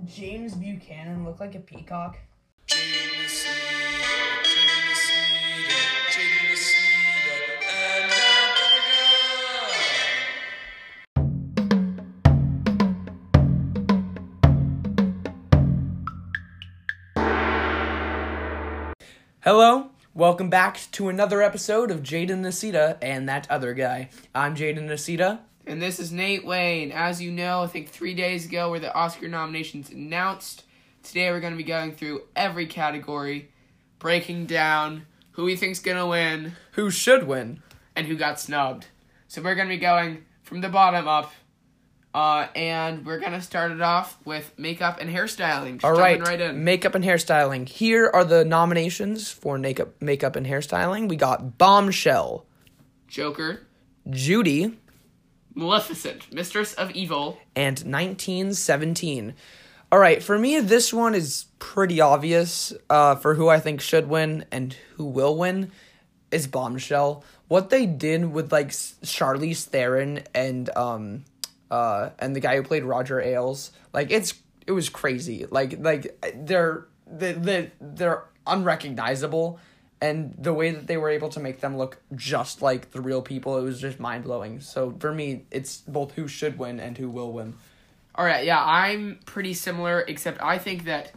James Buchanan look like a peacock? Hello, welcome back to another episode of Jaden Nasita and That Other Guy. I'm Jaden Nasita. And this is Nate Wayne. As you know, I think 3 days ago were the Oscar nominations announced. Today we're going to be going through every category, breaking down who we think's going to win, Who should win? and who got snubbed. So we're going to be going from the bottom up, and we're going to start it off with makeup and hairstyling. All right, in. makeup and hairstyling. Here are the nominations for makeup and hairstyling. We got Bombshell, Joker, Judy, Maleficent, Mistress of Evil, and 1917. All right, for me, this one is pretty obvious for who I think should win and who will win is Bombshell. What they did with, like, Charlize Theron and the guy who played Roger Ailes, like, it was crazy. Like they're unrecognizable, and the way that they were able to make them look just like the real people, it was just mind-blowing. So for me, it's both who should win and who will win. All right, yeah, I'm pretty similar, except I think that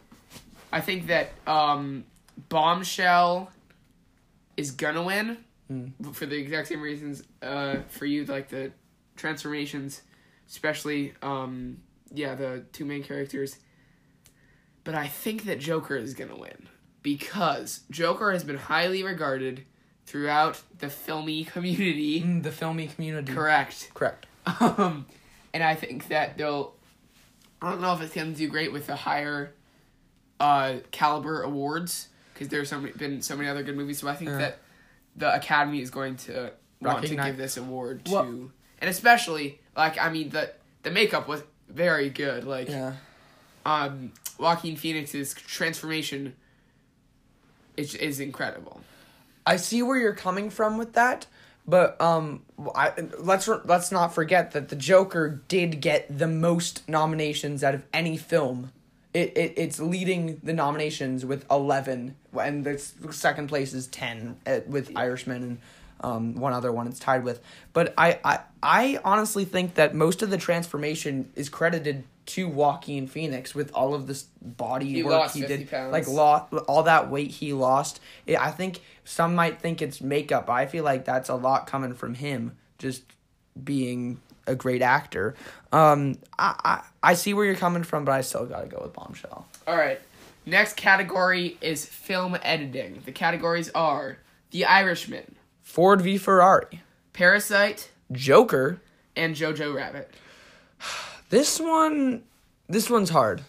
Bombshell is gonna win for the exact same reasons. For you, like the transformations, especially the two main characters. But I think that Joker is gonna win because Joker has been highly regarded throughout the filmy community. The filmy community. Correct. And I think that I don't know if it's going to do great with the higher caliber awards, because there's been so many other good movies, so I think that the Academy is going to want to give this award to... And especially, the makeup was very good. Joaquin Phoenix's transformation is incredible. I see where you're coming from with that, but let's not forget that the Joker did get the most nominations out of any film. It's leading the nominations with 11, and the second place is 10 with Irishman and one other one it's tied with. But I honestly think that most of the transformation is credited to Joaquin Phoenix with all of this body work he did, pounds. All that weight he lost. I think some might think it's makeup. I feel like that's a lot coming from him just being a great actor. I see where you're coming from, but I still gotta go with Bombshell. All right, next category is film editing. The categories are The Irishman, Ford v Ferrari, Parasite, Joker, and Jojo Rabbit. This one's hard.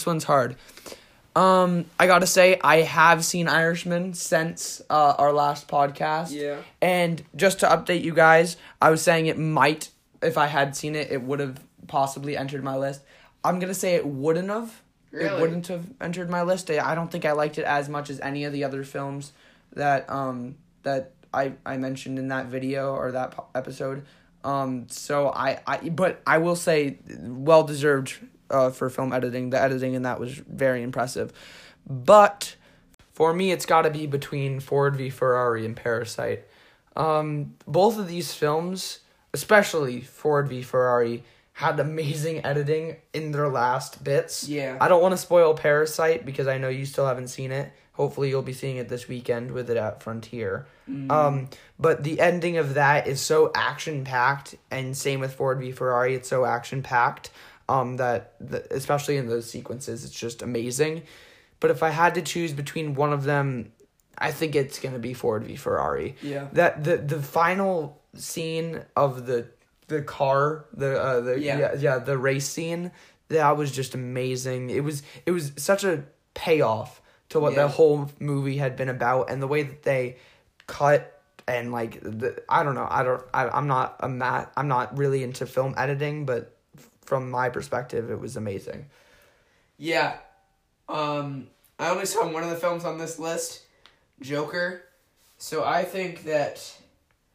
I gotta say, I have seen Irishman since our last podcast. Yeah. And just to update you guys, I was saying it might, if I had seen it, it would have possibly entered my list. I'm gonna say it wouldn't have. Really? It wouldn't have entered my list. I don't think I liked it as much as any of the other films that I mentioned in that video or that episode. But I will say, well deserved for film editing. The editing in that was very impressive. But for me, it's got to be between Ford v Ferrari and Parasite. Both of these films, especially Ford v Ferrari, had amazing editing in their last bits. Yeah. I don't want to spoil Parasite because I know you still haven't seen it. Hopefully you'll be seeing it this weekend with it at Frontier. But the ending of that is so action-packed, and same with Ford v Ferrari, it's so action-packed that especially in those sequences, it's just amazing. But if I had to choose between one of them, I think it's going to be Ford v Ferrari. Yeah. That the final scene of the car, the race scene, that was just amazing. It was such a payoff to what the whole movie had been about, and the way that they cut and I'm not really into film editing, but from my perspective, it was amazing. Yeah. I only saw one of the films on this list, Joker. So I think that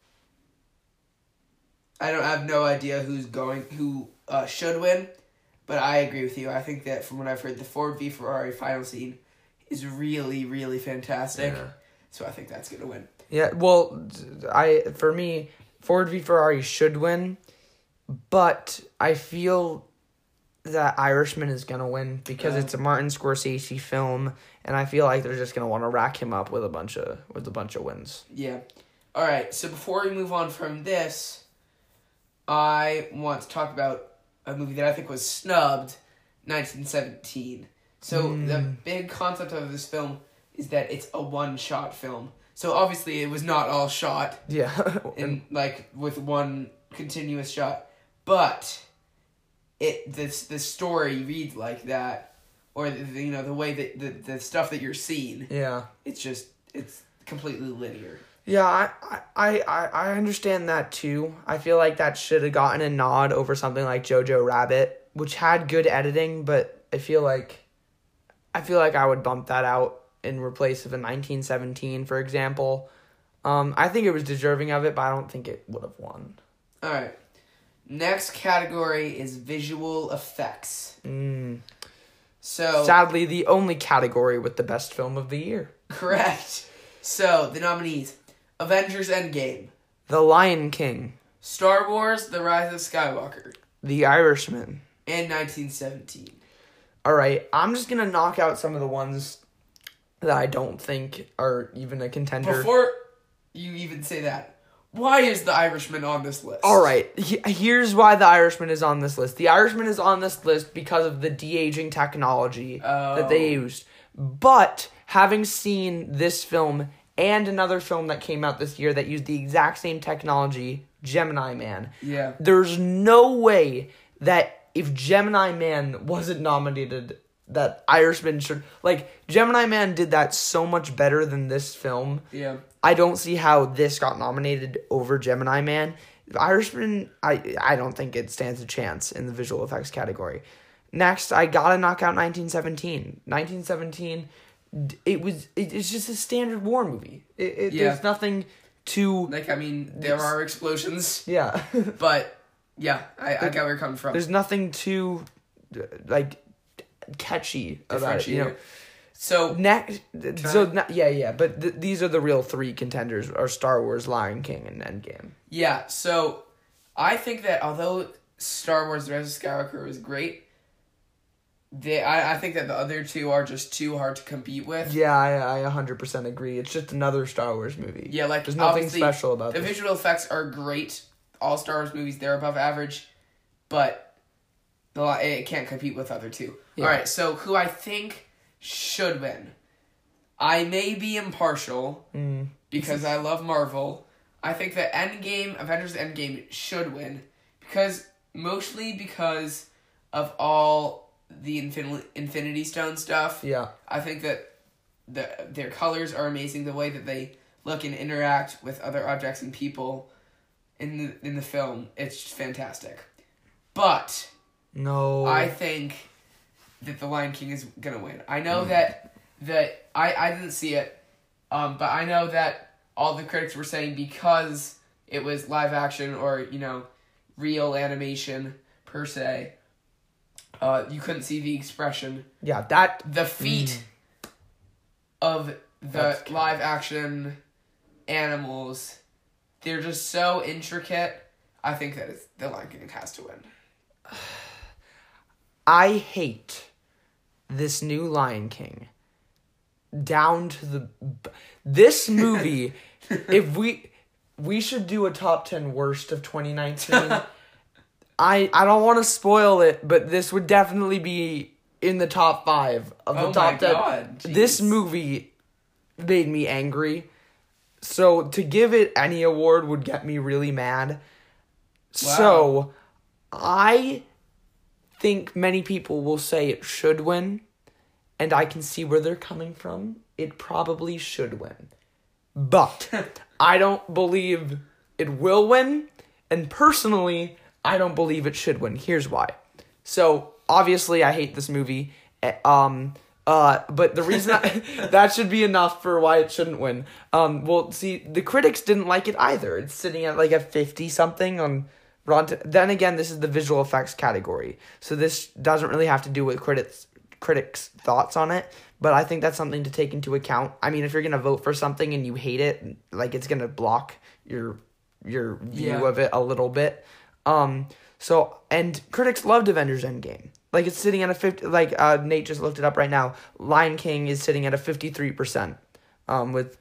I have no idea who should win, But I agree with you. I think that from what I've heard, the Ford v Ferrari final scene is really, really fantastic. Yeah. So I think that's going to win. Yeah, well, for me, Ford v Ferrari should win, but I feel that Irishman is gonna win because it's a Martin Scorsese film, and I feel like they're just gonna want to rack him up with a bunch of wins. Yeah. All right. So before we move on from this, I want to talk about a movie that I think was snubbed, 1917. So the big concept of this film is that it's a one-shot film. So obviously it was not all shot. Yeah. in like with one continuous shot, but the story reads like that, or the way that the stuff that you're seeing. Yeah. It's completely linear. Yeah, I understand that too. I feel like that should have gotten a nod over something like Jojo Rabbit, which had good editing, but I feel like I would bump that out in replace of a 1917, for example. I think it was deserving of it, but I don't think it would have won. All right. Next category is visual effects. So sadly, the only category with the best film of the year. Correct. So the nominees: Avengers: Endgame, The Lion King, Star Wars: The Rise of Skywalker, The Irishman, and 1917. All right, I'm just gonna knock out some of the ones that I don't think are even a contender. Before you even say that, why is The Irishman on this list? All right, here's why The Irishman is on this list. The Irishman is on this list because of the de-aging technology that they used. But having seen this film and another film that came out this year that used the exact same technology, Gemini Man, yeah, there's no way that if Gemini Man wasn't nominated, that Irishman should... Like, Gemini Man did that so much better than this film. Yeah. I don't see how this got nominated over Gemini Man. Irishman, I don't think it stands a chance in the visual effects category. Next, I gotta knock out 1917. 1917, it's just a standard war movie. There's nothing to... Like, I mean, there are explosions. Yeah. But, yeah, I get where you're coming from. There's nothing too, like, catchy about it, So next, but these are the real three contenders: are Star Wars, Lion King, and Endgame. Yeah, so I think that although Star Wars: The Rise of Skywalker was great, I think that the other two are just too hard to compete with. Yeah, I 100% agree. It's just another Star Wars movie. Yeah, like there's nothing special about the this. visual effects are great. All Star Wars movies, they're above average, but it can't compete with other two. Yeah. All right, so who I think should win. I may be impartial because I love Marvel. I think that Avengers Endgame should win mostly because of all the Infinity Stone stuff. Yeah. I think that their colors are amazing. The way that they look and interact with other objects and people in the film, it's just fantastic. But no, I think that The Lion King is gonna win. I know that I didn't see it, but I know that all the critics were saying because it was live action or real animation per se, you couldn't see the expression. Yeah, the feet of the live action animals, they're just so intricate. I think that The Lion King has to win. I hate this new Lion King down to this movie. If we should do a top 10 worst of 2019. I don't want to spoil it, but this would definitely be in the top 5 of the top 10. God, this movie made me angry. So to give it any award would get me really mad. Wow. So I think many people will say it should win, and I can see where they're coming from. It probably should win. But I don't believe it will win, and personally, I don't believe it should win. Here's why. So, obviously, I hate this movie. But the reason that should be enough for why it shouldn't win. Well, see, the critics didn't like it either. It's sitting at like a 50-something on Then again, this is the visual effects category, so this doesn't really have to do with critics' thoughts on it, but I think that's something to take into account. I mean, if you're gonna vote for something and you hate it, like, it's gonna block your view of it a little bit. So, and critics loved Avengers Endgame. Like, it's sitting at a 50. Like, Nate just looked it up right now. Lion King is sitting at a 53%, with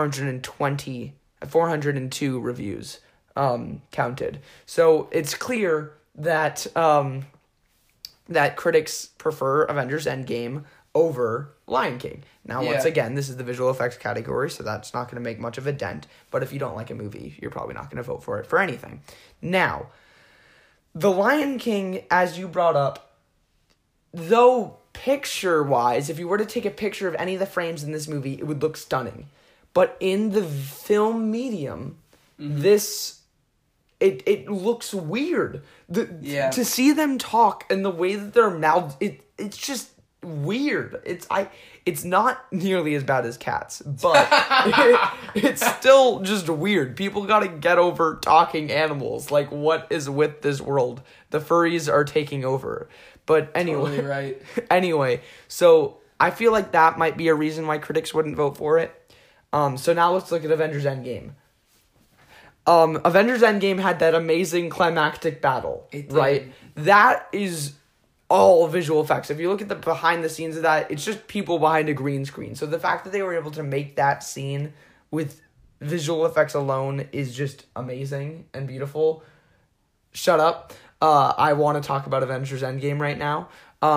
402 reviews counted. So it's clear that that critics prefer Avengers Endgame over Lion King. Now, once again, this is the visual effects category, so that's not going to make much of a dent. But if you don't like a movie, you're probably not going to vote for it for anything. Now, The Lion King, as you brought up, though picture-wise, if you were to take a picture of any of the frames in this movie, it would look stunning. But in the film medium, it looks weird. To see them talk and the way that their mouths, it's just weird. It's not nearly as bad as Cats, but it's still just weird. People gotta get over talking animals. Like, what is with this world? The furries are taking over. But anyway, totally right. Anyway, so I feel like that might be a reason why critics wouldn't vote for it. So now let's look at Avengers Endgame. Avengers Endgame had that amazing climactic battle, right? That is all visual effects. If you look at the behind the scenes of that, it's just people behind a green screen. So the fact that they were able to make that scene with visual effects alone is just amazing and beautiful. Shut up. I want to talk about Avengers Endgame right now.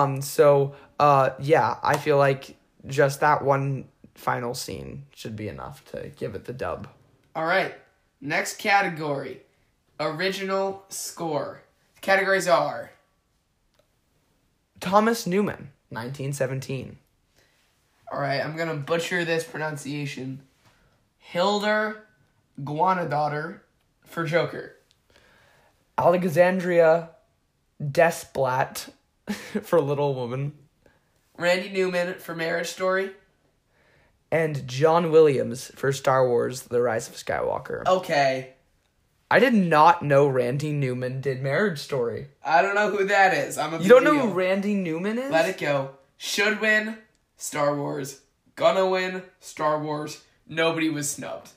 Yeah, I feel like just that one final scene should be enough to give it the dub. All right. Next category. Original score. The categories are Thomas Newman, 1917. All right, I'm going to butcher this pronunciation. Hildur Guðnadóttir for Joker. Alexandria Desplat for Little Woman. Randy Newman for Marriage Story. And John Williams for Star Wars The Rise of Skywalker. Okay. I did not know Randy Newman did Marriage Story. I don't know who that is. You don't know who Randy Newman is? Let it go. Should win, Star Wars. Gonna win, Star Wars. Nobody was snubbed.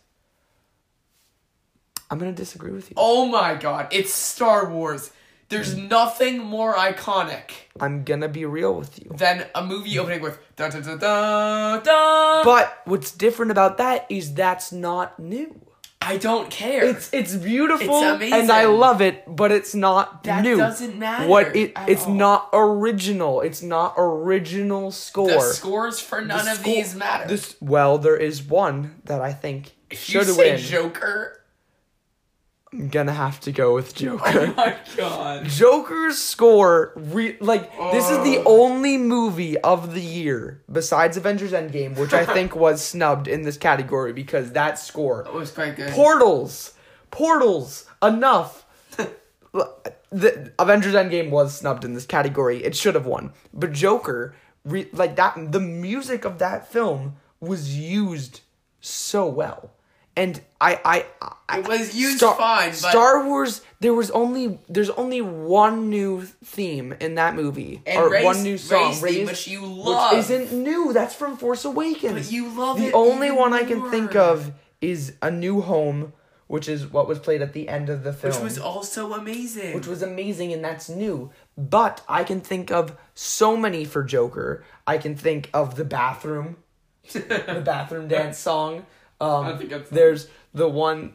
I'm going to disagree with you. Oh my god, it's Star Wars. There's nothing more iconic. I'm going to be real with you. Than a movie opening with da da da da da. But what's different about that is that's not new. I don't care. It's beautiful. It's amazing. And I love it, but it's not new. That doesn't matter. It's not original. It's not original score. The scores for none of these matter. Well, there is one that I think should win. If you say Joker, I'm gonna have to go with Joker. Oh my god. Joker's score, this is the only movie of the year, besides Avengers Endgame, which I think was snubbed in this category because that score. It was quite good. Portals, enough. The Avengers Endgame was snubbed in this category. It should have won. But Joker, the music of that film was used so well. And it was used fine. But Star Wars, there's only one new theme in that movie, and one new song, Raised, which you love, which isn't new. That's from Force Awakens. But you love it. The only one I can think of is A New Home, which is what was played at the end of the film, which was also amazing. Which was amazing, and that's new. But I can think of so many for Joker. I can think of the bathroom dance song. I think there's the one,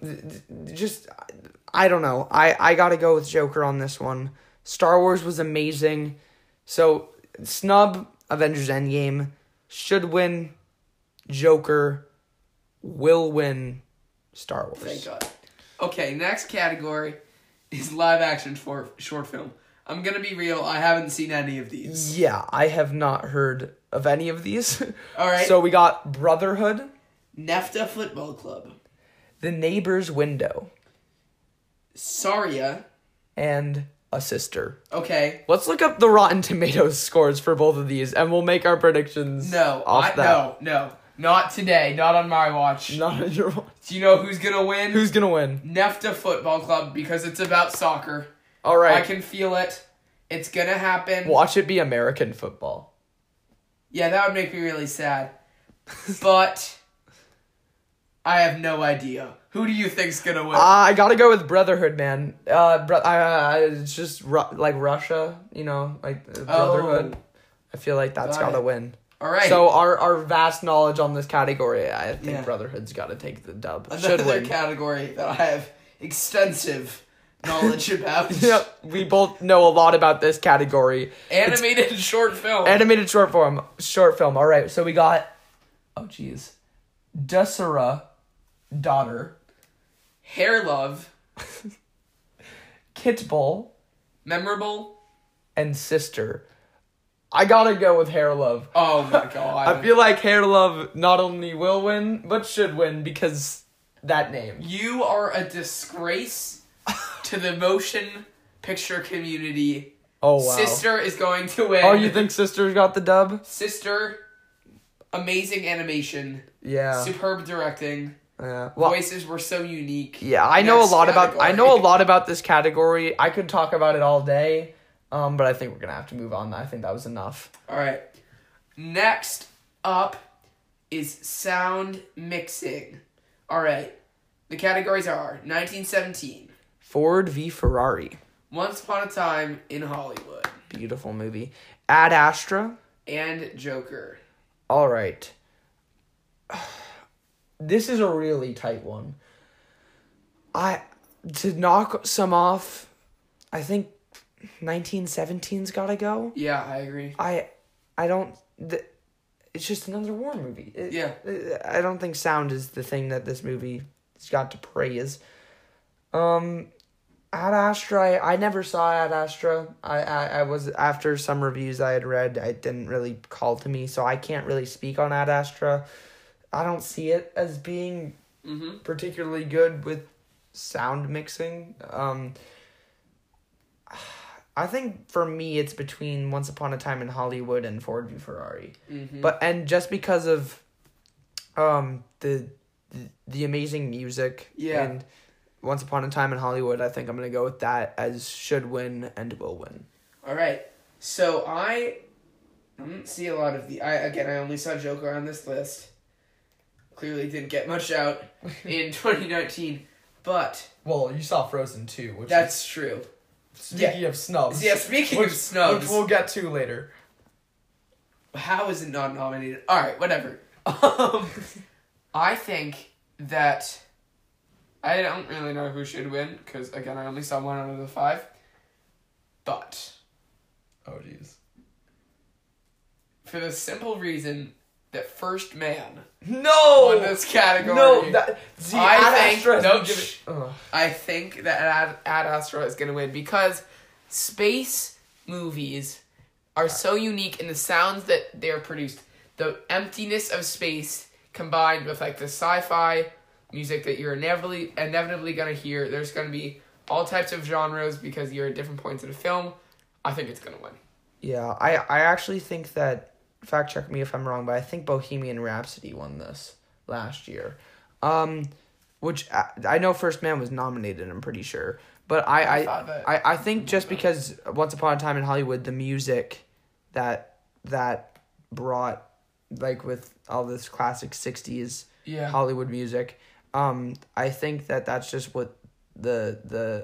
I don't know. I gotta go with Joker on this one. Star Wars was amazing. So, snub, Avengers Endgame. Should win, Joker. Will win, Star Wars. Thank God. Okay, next category is live action for short film. I'm gonna be real, I haven't seen any of these. Yeah, I have not heard of any of these. Alright. So we got Brotherhood. Nefta Football Club. The Neighbor's Window. Saria. And A Sister. Okay. Let's look up the Rotten Tomatoes scores for both of these, and we'll make our predictions. No. Not today. Not on my watch. Not on your watch. Do you know who's gonna win? Who's gonna win? Nefta Football Club, because it's about soccer. All right. I can feel it. It's gonna happen. Watch it be American football. Yeah, that would make me really sad. But I have no idea. Who do you think's gonna win? I gotta go with Brotherhood, man. It's just like Russia, like Brotherhood. I feel like that's gotta win. All right. So our vast knowledge on this category, I think Brotherhood's gotta take the dub. Another category that I have extensive knowledge about. Yep, we both know a lot about this category. Animated short film. Animated short film. All right, so we got, Dasara, daughter. Hair Love. Kitbull. Memorable. And sister. I gotta go with Hair Love. Oh my god. I feel like Hair Love not only will win, but should win because that name. You are a disgrace to the motion picture community. Oh, wow. Sister is going to win. Oh, you think Sister's got the dub? Sister, amazing animation. Yeah. Superb directing. Yeah. Voices were so unique. Yeah, I know a lot about this category. I could talk about it all day, but I think we're gonna have to move on. I think that was enough. All right. Next up is sound mixing. All right. The categories are 1917. Ford v Ferrari. Once Upon a Time in Hollywood. Beautiful movie. Ad Astra. And Joker. All right. This is a really tight one. To knock some off, I think 1917's gotta go. Yeah, I agree. It's just another war movie. Yeah. I don't think sound is the thing that this movie has got to praise. Ad Astra, I never saw Ad Astra. I was, after some reviews I had read, it didn't really call to me, so I can't really speak on Ad Astra. I don't see it as being particularly good with sound mixing. I think for me it's between Once Upon a Time in Hollywood and Ford v Ferrari. And just because of the amazing music and Once Upon a Time in Hollywood, I think I'm going to go with that as should win and will win. All right. So I didn't see a lot of I only saw Joker on this list. Clearly didn't get much out in 2019, but... Well, you saw Frozen 2, which that's true. Speaking of snubs. Yeah, speaking of snubs. Which we'll get to later. How is it not nominated? Alright, whatever. I think that... I don't really know who should win, because, again, I only saw one out of the 5. But... Oh, jeez. For the simple reason that First Man won this category. I think that Ad Astra is going to win because space movies are so unique in the sounds that they're produced. The emptiness of space combined with like the sci-fi music that you're inevitably going to hear. There's going to be all types of genres because you're at different points in the film. I think it's going to win. Yeah, I actually think that, fact check me if I'm wrong, but I think Bohemian Rhapsody won this last year. Which I know First Man was nominated, I'm pretty sure. But I think just because Once Upon a Time in Hollywood, the music that brought, like with all this classic 60s Hollywood music, I think that's just what the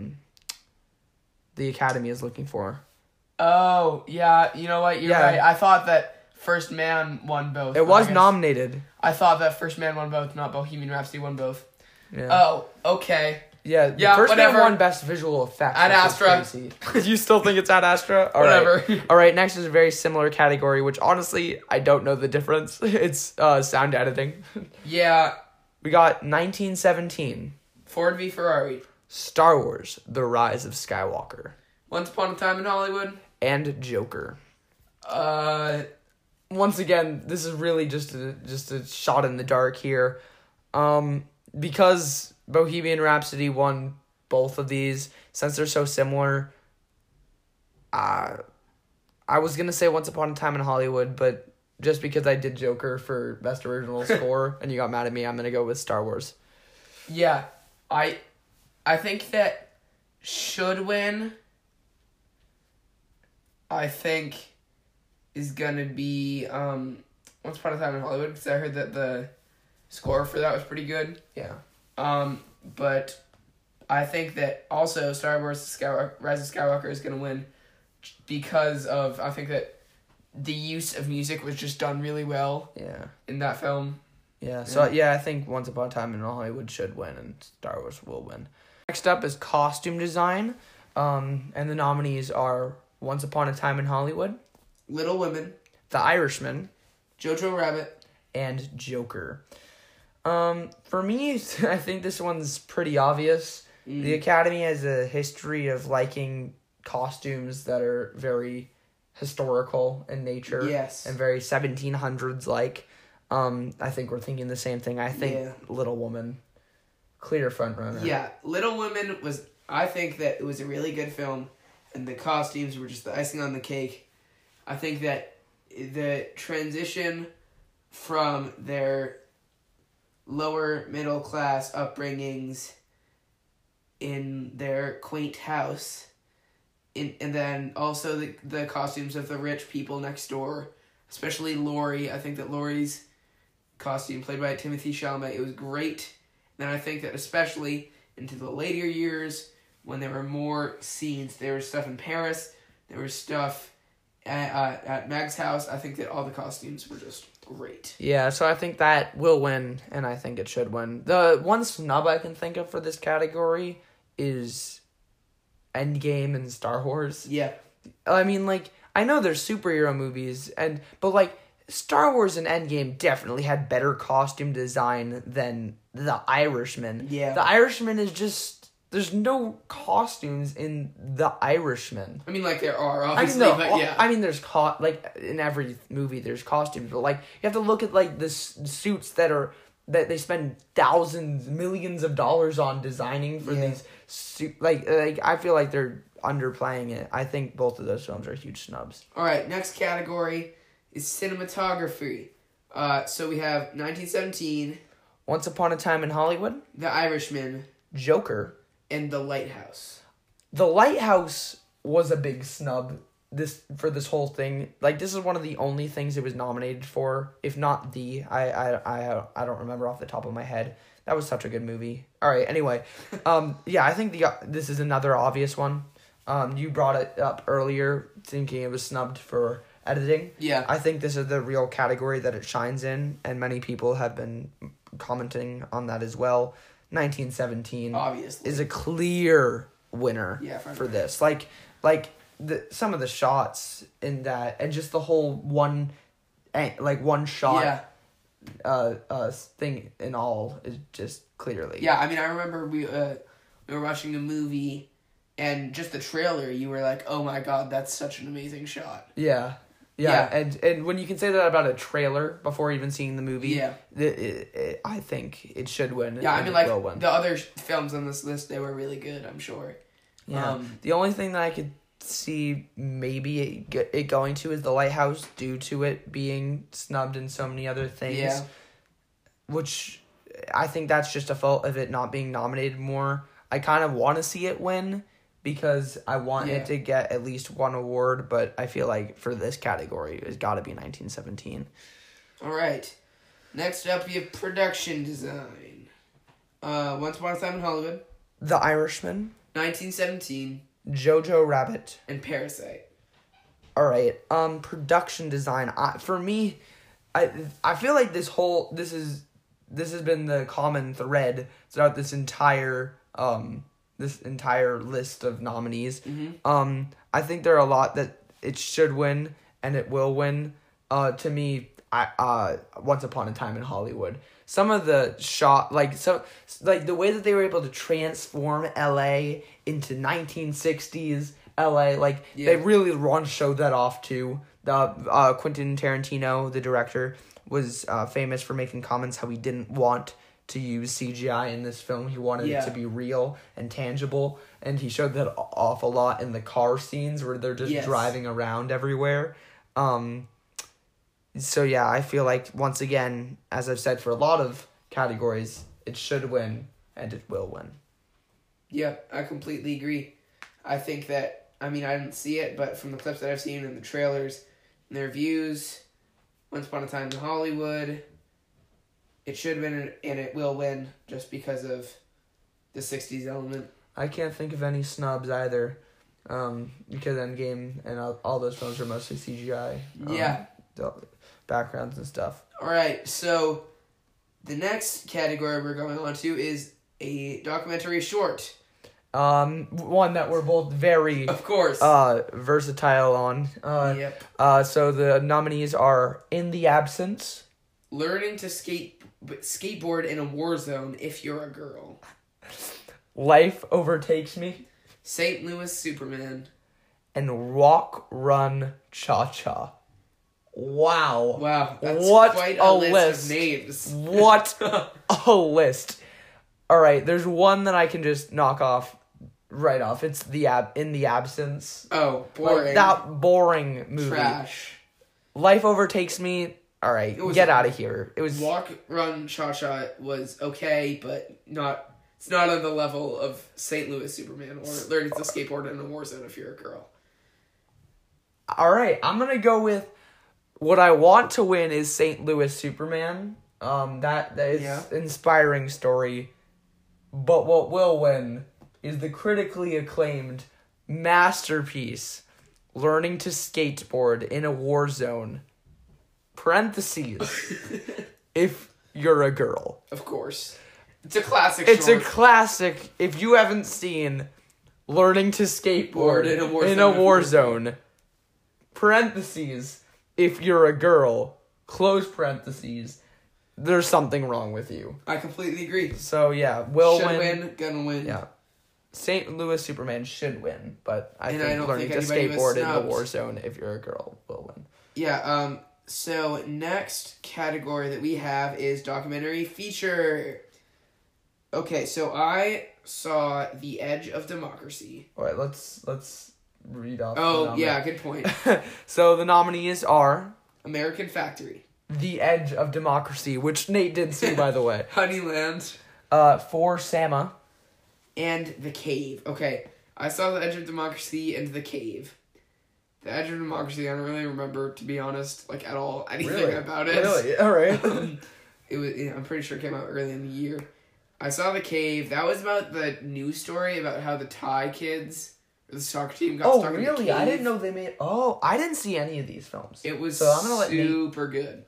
Academy is looking for. Oh, yeah, you know what, you're right. I thought that First Man won both. It was nominated. I thought that First Man won both, not Bohemian Rhapsody won both. Yeah. Oh, okay. Yeah, First Man won Best Visual Effects. Ad Astra. You still think it's Ad Astra? Whatever. All right, next is a very similar category, which honestly, I don't know the difference. It's sound editing. Yeah. We got 1917. Ford v Ferrari. Star Wars, The Rise of Skywalker. Once Upon a Time in Hollywood. And Joker. Once again, this is really just a shot in the dark here. Because Bohemian Rhapsody won both of these, since they're so similar, I was going to say Once Upon a Time in Hollywood, but just because I did Joker for Best Original Score and you got mad at me, I'm gonna go with Star Wars. Yeah, I think that should win. I think is gonna be Once Upon a Time in Hollywood, because I heard that the score for that was pretty good. Yeah. But I think that also Star Wars Rise of Skywalker is gonna win because of, I think that the use of music was just done really well. Yeah. In that film. Yeah. So I think Once Upon a Time in Hollywood should win and Star Wars will win. Next up is costume design. And the nominees are Once Upon a Time in Hollywood, Little Women, The Irishman, Jojo Rabbit, and Joker. For me, I think this one's pretty obvious. The Academy has a history of liking costumes that are very historical in nature. Yes. And very 1700s like. I think we're thinking the same thing. I think Little Woman, clear front runner. Yeah, Little Women I think that it was a really good film, and the costumes were just the icing on the cake. I think that the transition from their lower middle class upbringings in their quaint house, and then also the costumes of the rich people next door, especially Laurie. I think that Laurie's costume, played by Timothée Chalamet, it was great. And I think that especially into the later years, when there were more scenes, there was stuff in Paris, there was stuff at Meg's house. I think that all the costumes were just great. Yeah, so I think that will win, and I think it should win. The one snub I can think of for this category is Endgame and Star Wars. Yeah. I mean, like, I know there's superhero movies, but like, Star Wars and Endgame definitely had better costume design than The Irishman. Yeah. The Irishman is just... There's no costumes in The Irishman. I mean, like, there are, obviously, but yeah. I mean, there's in every movie there's costumes, but like, you have to look at like the suits that they spend thousands, millions of dollars on designing for these suits. Like I feel like they're underplaying it. I think both of those films are huge snubs. All right, next category is cinematography. So we have 1917, Once Upon a Time in Hollywood, The Irishman, Joker, and The Lighthouse. The Lighthouse was a big snub for this whole thing. Like, this is one of the only things it was nominated for, if not the. I don't remember off the top of my head. That was such a good movie. All right, anyway. Yeah, I think this is another obvious one. You brought it up earlier, thinking it was snubbed for editing. Yeah. I think this is the real category that it shines in, and many people have been commenting on that as well. 1917 obviously is a clear winner for this. Like some of the shots in that, and just the whole one shot thing in all is just clearly. Yeah, I mean, I remember we were watching a movie, and just the trailer, you were like, "Oh my god, that's such an amazing shot." Yeah. And when you can say that about a trailer before even seeing the movie, I think it should win. Yeah, I mean, like, the other films on this list, they were really good, I'm sure. Yeah. The only thing that I could see maybe it going to is The Lighthouse, due to it being snubbed in so many other things. Yeah. Which I think that's just a fault of it not being nominated more. I kind of want to see it win, because I want it to get at least one award, but I feel like for this category, it's got to be 1917. All right. Next up, we have production design. Once Upon a Time in Hollywood, The Irishman, 1917, Jojo Rabbit, and Parasite. All right. Production design. For me, I feel like this has been the common thread throughout this entire list of nominees. Mm-hmm. I think there are a lot that it should win and it will win. To me, Once Upon a Time in Hollywood. Some of the the way that they were able to transform LA into 1960s LA, they really showed that off too. Quentin Tarantino, the director, was famous for making comments how he didn't want to use CGI in this film. He wanted it to be real and tangible, and he showed that off a lot in the car scenes where they're just driving around everywhere. So yeah, I feel like once again, as I've said for a lot of categories, it should win and it will win. Yep, I completely agree. I think that, I mean, I didn't see it, but from the clips that I've seen and the trailers and the reviews, Once Upon a Time in Hollywood, it should win and it will win just because of the 60s element. I can't think of any snubs either, because Endgame and all those films are mostly CGI. Yeah. The backgrounds and stuff. All right, so the next category we're going on to is a documentary short. One that we're both very Of course. versatile on. Yep. So the nominees are In the Absence, Learning to skateboard in a war zone if you're a girl. Life Overtakes Me, St. Louis Superman. and Walk, Run, Cha-Cha. Wow. Wow, that's What quite a a list list. of names. What a list. All right, there's one that I can just knock off right off. It's In the Absence. Oh, boring. Like, that boring movie. Trash. Life Overtakes Me. All right, get out of here. It was Walk, Run, Cha-Cha was okay, but not. It's not on the level of St. Louis Superman or Learning to Skateboard in a War Zone if you're a girl. all right. I'm gonna go with what I want to win is St. Louis Superman. That is inspiring story, but what will win is the critically acclaimed masterpiece, Learning to Skateboard in a War Zone. Parentheses. If you're a girl. Of course. It's a classic It's short. a classic. If you haven't seen Learning to Skateboard in a war zone, parentheses, if you're a girl, close parentheses, there's something wrong with you. I completely agree. So yeah, will Should win. gonna win. Yeah. St. Louis Superman should win, but I And I think don't Learning think to anybody was Skateboard in a snubbed. war zone, if you're a girl, will win. Yeah, so next category that we have is documentary feature. Okay, so I saw The Edge of Democracy. All right, let's read off. Oh, yeah, good point. So the nominees are American Factory. The Edge of Democracy, which Nate did see, by the way. Honeyland. For Sama. And The Cave. Okay, I saw The Edge of Democracy and The Cave. The Edge of Democracy, I don't really remember, to be honest, like, at all, anything about it. Really? All right. It was. I'm pretty sure it came out early in the year. I saw The Cave. That was about the news story about how the Thai kids, or the soccer team, got stuck in the cave. I didn't know they made... Oh, I didn't see any of these films. It was so I'm gonna let Nate... super good.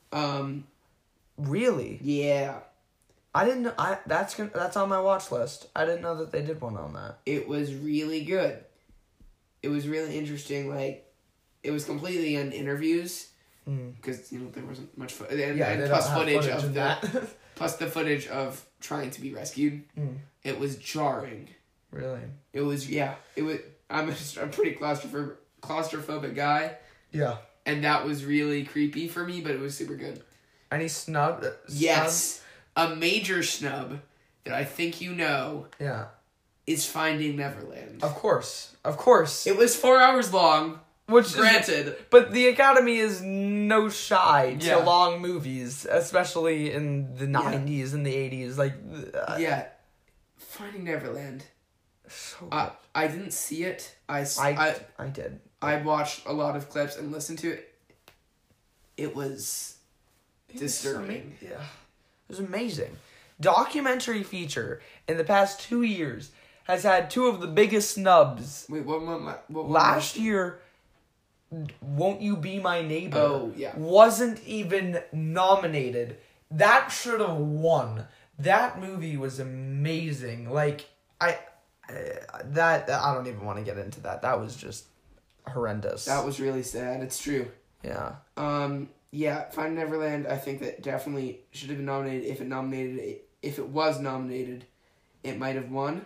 Really? Yeah. I didn't know... That's on my watch list. I didn't know that they did one on that. It was really good. It was really interesting. Like, it was completely on interviews. Because, there wasn't much and plus footage of that. Plus the footage of trying to be rescued. It was jarring. Really? It was, yeah. It was. I'm a pretty claustrophobic guy. Yeah. And that was really creepy for me, but it was super good. Any snub? Yes. A major snub that I think you know Yeah. is Finding Neverland. Of course. Of course. It was 4 hours long. Which Granted. But the Academy is no shy to Yeah. long movies, especially in the 90s and the 80s. Like, yeah. Finding Neverland. so good. I didn't see it. I did. I watched a lot of clips and listened to it. It was disturbing. Yeah. It was amazing. Documentary feature in the past 2 years has had two of the biggest snubs. Wait, what Last year, Won't You Be My Neighbor? Oh, yeah. Wasn't even nominated. That should have won. That movie was amazing. Like, I don't even want to get into that. That was just horrendous. That was really sad. It's true. Yeah. Yeah, Finding Neverland, I think that definitely should have been nominated. If it was nominated, it might have won.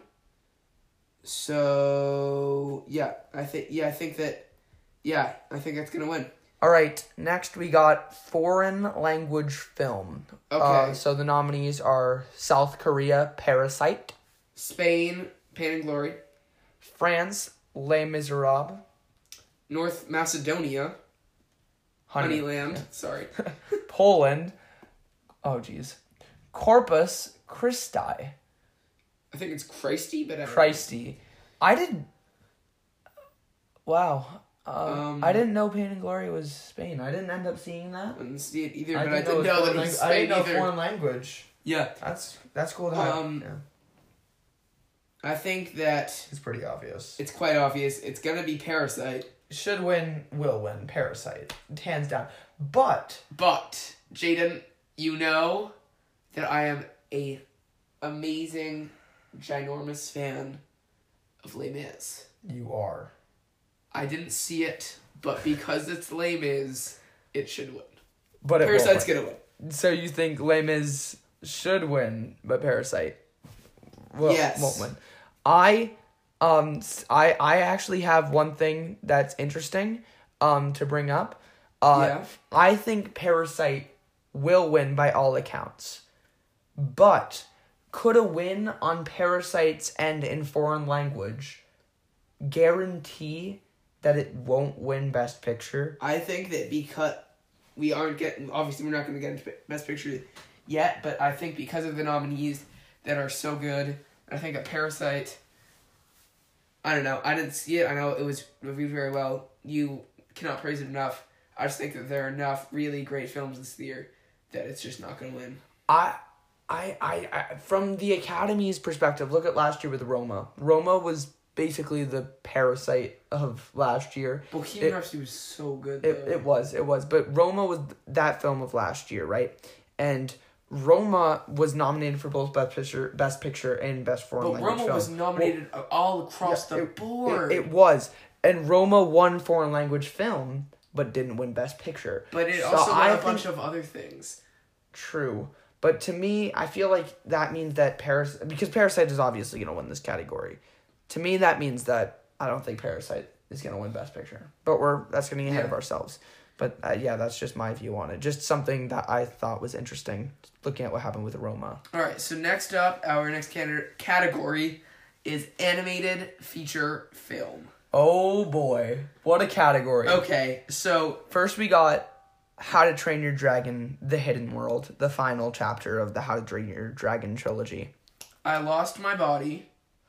So, I think that's gonna win. All right, next we got foreign language film. Okay. So the nominees are South Korea, Parasite, Spain, Pain and Glory. France, Les Miserables, North Macedonia. Honeyland. Yeah. Sorry. Poland. Oh, geez. Corpus Christi. I think it's Christy, but I don't know. Christi. I did. Wow. I didn't know Pain and Glory was Spain. I didn't end up seeing that. I didn't see it either, I but I didn't didn't know that it foreign was I Spain didn't know either. foreign language. Yeah. That's cool to have. Yeah. I think that It's pretty obvious. it's quite obvious. It's gonna be Parasite. Should win, will win. Parasite. Hands down. But But, Jaden, you know that I am a amazing, ginormous fan of Les Mis. you are. I didn't see it, but because it's Les Mis, it should win. But it Parasite's won't gonna win. win. So you think Les Mis should win, but Parasite Yes. won't win. I actually have one thing that's interesting to bring up. Yeah. I think Parasite will win by all accounts. But could a win on Parasite's end in foreign language guarantee that it won't win Best Picture? I think that because obviously we're not going to get into Best Picture yet, but I think because of the nominees that are so good, I think that Parasite, I don't know, I didn't see it, I know it was reviewed very well, you cannot praise it enough. I just think that there are enough really great films this year that it's just not going to win. I from the Academy's perspective, look at last year with Roma. Roma was basically the Parasite of last year. Bohemian Rhapsody was so good, though. It was. But Roma was that film of last year, right? And Roma was nominated for both Best Picture and Best Foreign But Language Roma film. was nominated all across the board. It was. And Roma won Foreign Language Film, but didn't win Best Picture. But it So also won I a think- bunch of other things. True. But to me, I feel like that means that because Parasite is obviously going to win this category. To me, that means that I don't think Parasite is going to win Best Picture. But that's getting ahead of ourselves. But yeah, that's just my view on it. Just something that I thought was interesting, looking at what happened with Roma. All right, so next up, our next category is animated feature film. Oh boy, what a category. Okay, so First we got How to Train Your Dragon, The Hidden World, the final chapter of the How to Train Your Dragon trilogy. I Lost My Body,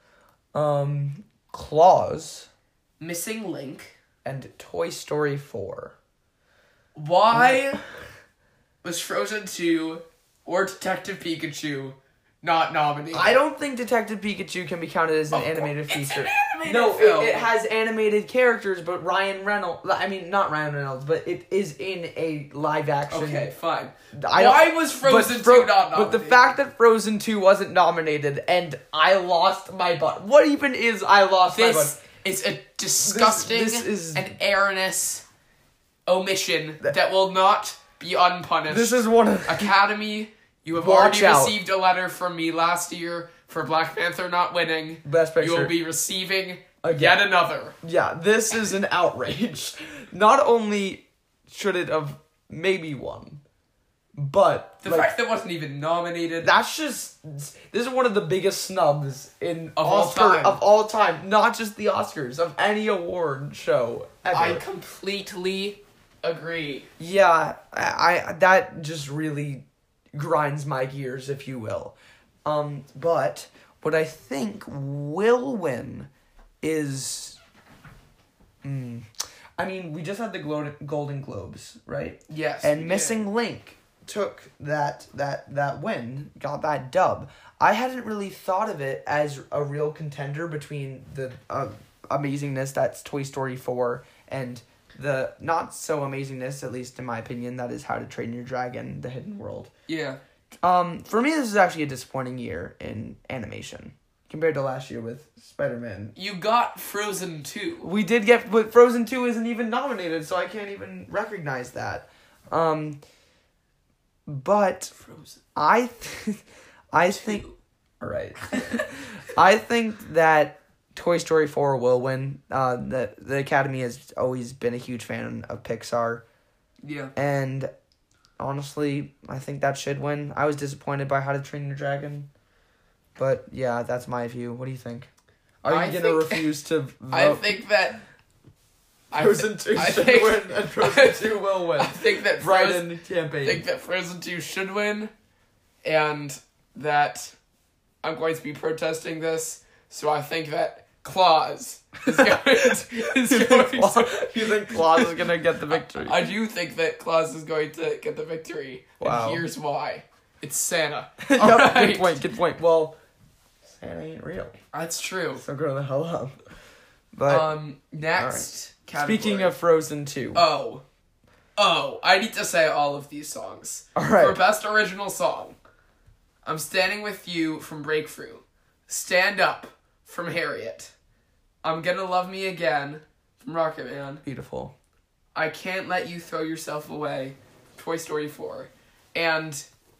Claws, Missing Link. and Toy Story 4. Why was Frozen 2 or Detective Pikachu not nominated? I don't think Detective Pikachu can be counted as an animated It's feature. an animated No, film. it has animated characters, but not Ryan Reynolds, but it is in a live action. Okay, fine. I don't- Why was Frozen 2 not nominated? But the fact that Frozen 2 wasn't nominated and I Lost My Butt. What even is I Lost My Butt? This is a disgusting This is- and erroneous omission that will not be unpunished. This is one of... Academy, you have Watch already out. received a letter from me last year for Black Panther not winning. Best Picture. You will be receiving Again. yet another. Yeah, this is an outrage. Not only should it have maybe won, but... The fact that it wasn't even nominated. That's just... This is one of the biggest snubs in Of all time. Of all time. Not just the Oscars, of any award show ever. I completely agree. Yeah, I that just really grinds my gears, if you will. But what I think will win is... I mean, we just had the Golden Globes, right? Yes. And we Missing Link took that win, got that dub. I hadn't really thought of it as a real contender between the amazingness that's Toy Story 4 and the not so amazingness, at least in my opinion, that is How to Train Your Dragon, The Hidden World. did. Yeah. For me, this is actually a disappointing year in animation compared to last year with Spider-Man. You got Frozen 2. We did get, but Frozen 2 isn't even nominated, so I can't even recognize that. But Frozen. I think, all right. I think that Toy Story 4 will win. The Academy has always been a huge fan of Pixar, Yeah. and honestly, I think that should win. I was disappointed by How to Train Your Dragon, but yeah, that's my view. What do you think? Are you gonna refuse to vote? I think that Frozen 2 I should think- win, and Frozen 2 will win. I think that Brighton campaign. I think that Frozen 2 should win, and that I'm going to be protesting this. So I think that Claus is going to. You think Claus is gonna get the victory? I do think that Claus is going to get the victory. Wow. And here's why. It's Santa. Yep, Alright. Good point. Well, Santa ain't real. That's true. So grow the hell up. But Next category. speaking of Frozen 2. Oh, I need to say all of these songs. Alright. For Best Original Song, I'm Standing With You from Breakthrough. Stand Up from Harriet. I'm Gonna Love Me Again from Rocket Man. Beautiful. I Can't Let You Throw Yourself Away, Toy Story 4. And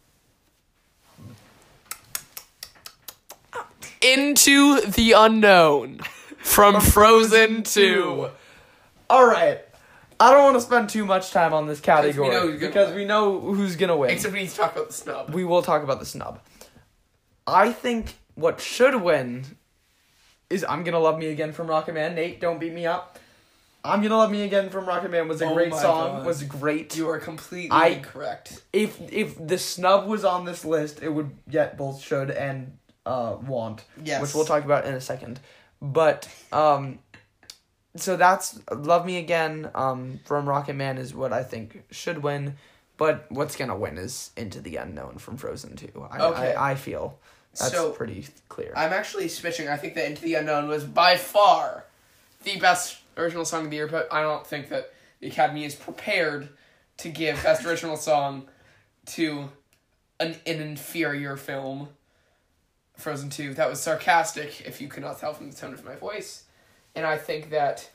Into the Unknown from Frozen 2. Alright. I don't want to spend too much time on this category know who's gonna because win. we know who's gonna win. Except we need to talk about the snub. We will talk about the snub. I think what should win is I'm Gonna Love Me Again from Rocket Man. Nate, don't beat me up. I'm Gonna Love Me Again from Rocket Man was a Oh great my song. God. Was great. You are completely I- correct. If the snub was on this list, it would get both should and want. Yes. Which we'll talk about in a second. But so that's Love Me Again from Rocket Man is what I think should win. But what's gonna win is Into the Unknown from Frozen 2. Okay. I feel that's So, pretty clear. I'm actually switching. I think that Into the Unknown was by far the best original song of the year, but I don't think that the Academy is prepared to give Best Original Song to an inferior film, Frozen 2. That was sarcastic, if you cannot tell from the tone of my voice. And I think that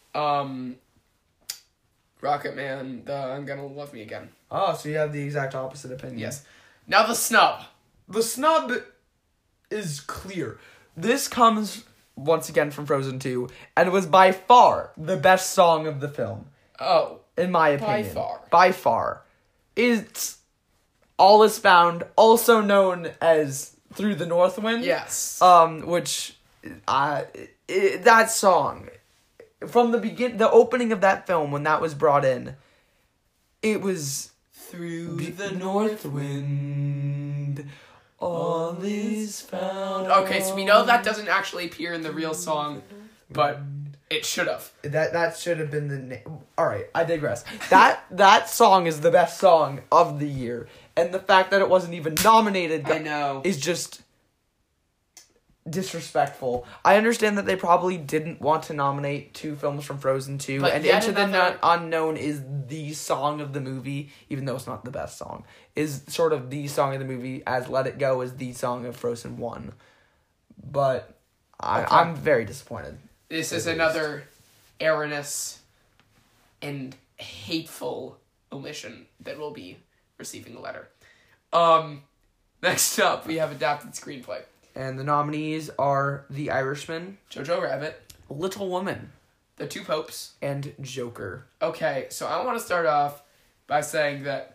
Rocket Man, I'm Gonna Love Me Again. Oh, so you have the exact opposite opinion. Yes. Now the snub. The snub is clear. This comes once again from Frozen 2 and was by far the best song of the film, Oh. in my opinion. far. By far. It's All Is Found, also known as Through the North Wind. Yes. Which that song from the opening of that film when that was brought in, it was Through the north wind, all is found. Okay, so we know that doesn't actually appear in the real song, but it should have. That should have been the name. All right, I digress. That song is the best song of the year, and the fact that it wasn't even nominated, I know. is just disrespectful. I understand that they probably didn't want to nominate two films from Frozen 2, But and yet Into the another- Unknown is the song of the movie, even though it's not the best song, is sort of the song of the movie, as Let It Go is the song of Frozen 1. But I'm very disappointed. This is another erroneous and hateful omission that will be receiving a letter. Next up, we have adapted screenplay. And the nominees are The Irishman, Jojo Rabbit, Little Woman, The Two Popes. and Joker. Okay, so I want to start off by saying that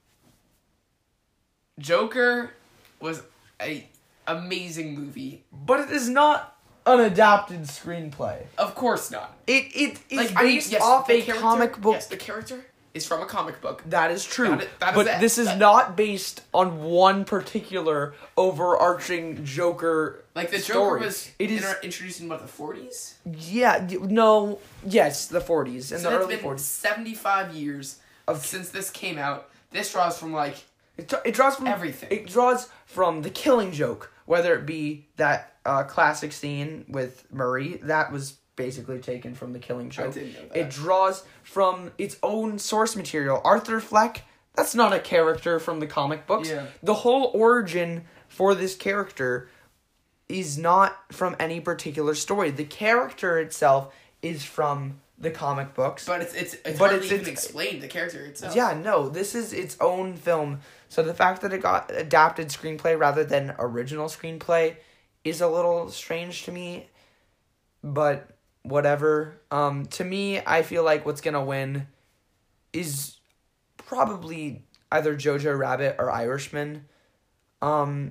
Joker was a amazing movie. But it is not an adapted screenplay. Of course not. It is Like, I mean, based yes, off the a character- comic book. Yes, the character is from a comic book. That is true. That is but it. this is not based on one particular overarching Joker Like, the story. Joker was It is introduced in, what, the 40s? yes, the 40s, in So the it's early been 40s. 75 years since this came out. This draws from, like, It draws from everything. It draws from The Killing Joke, whether it be that classic scene with Murray that was basically taken from The Killing Joke. didn't know that. It draws from its own source material. Arthur Fleck, that's not a character from the comic books. Yeah. The whole origin for this character is not from any particular story. The character itself is from the comic books. But it's But hardly it's- even explained, the character itself. Yeah, no, this is its own film. So the fact that it got adapted screenplay rather than original screenplay is a little strange to me. But whatever. To me, I feel like what's gonna win is probably either Jojo Rabbit or Irishman. I'm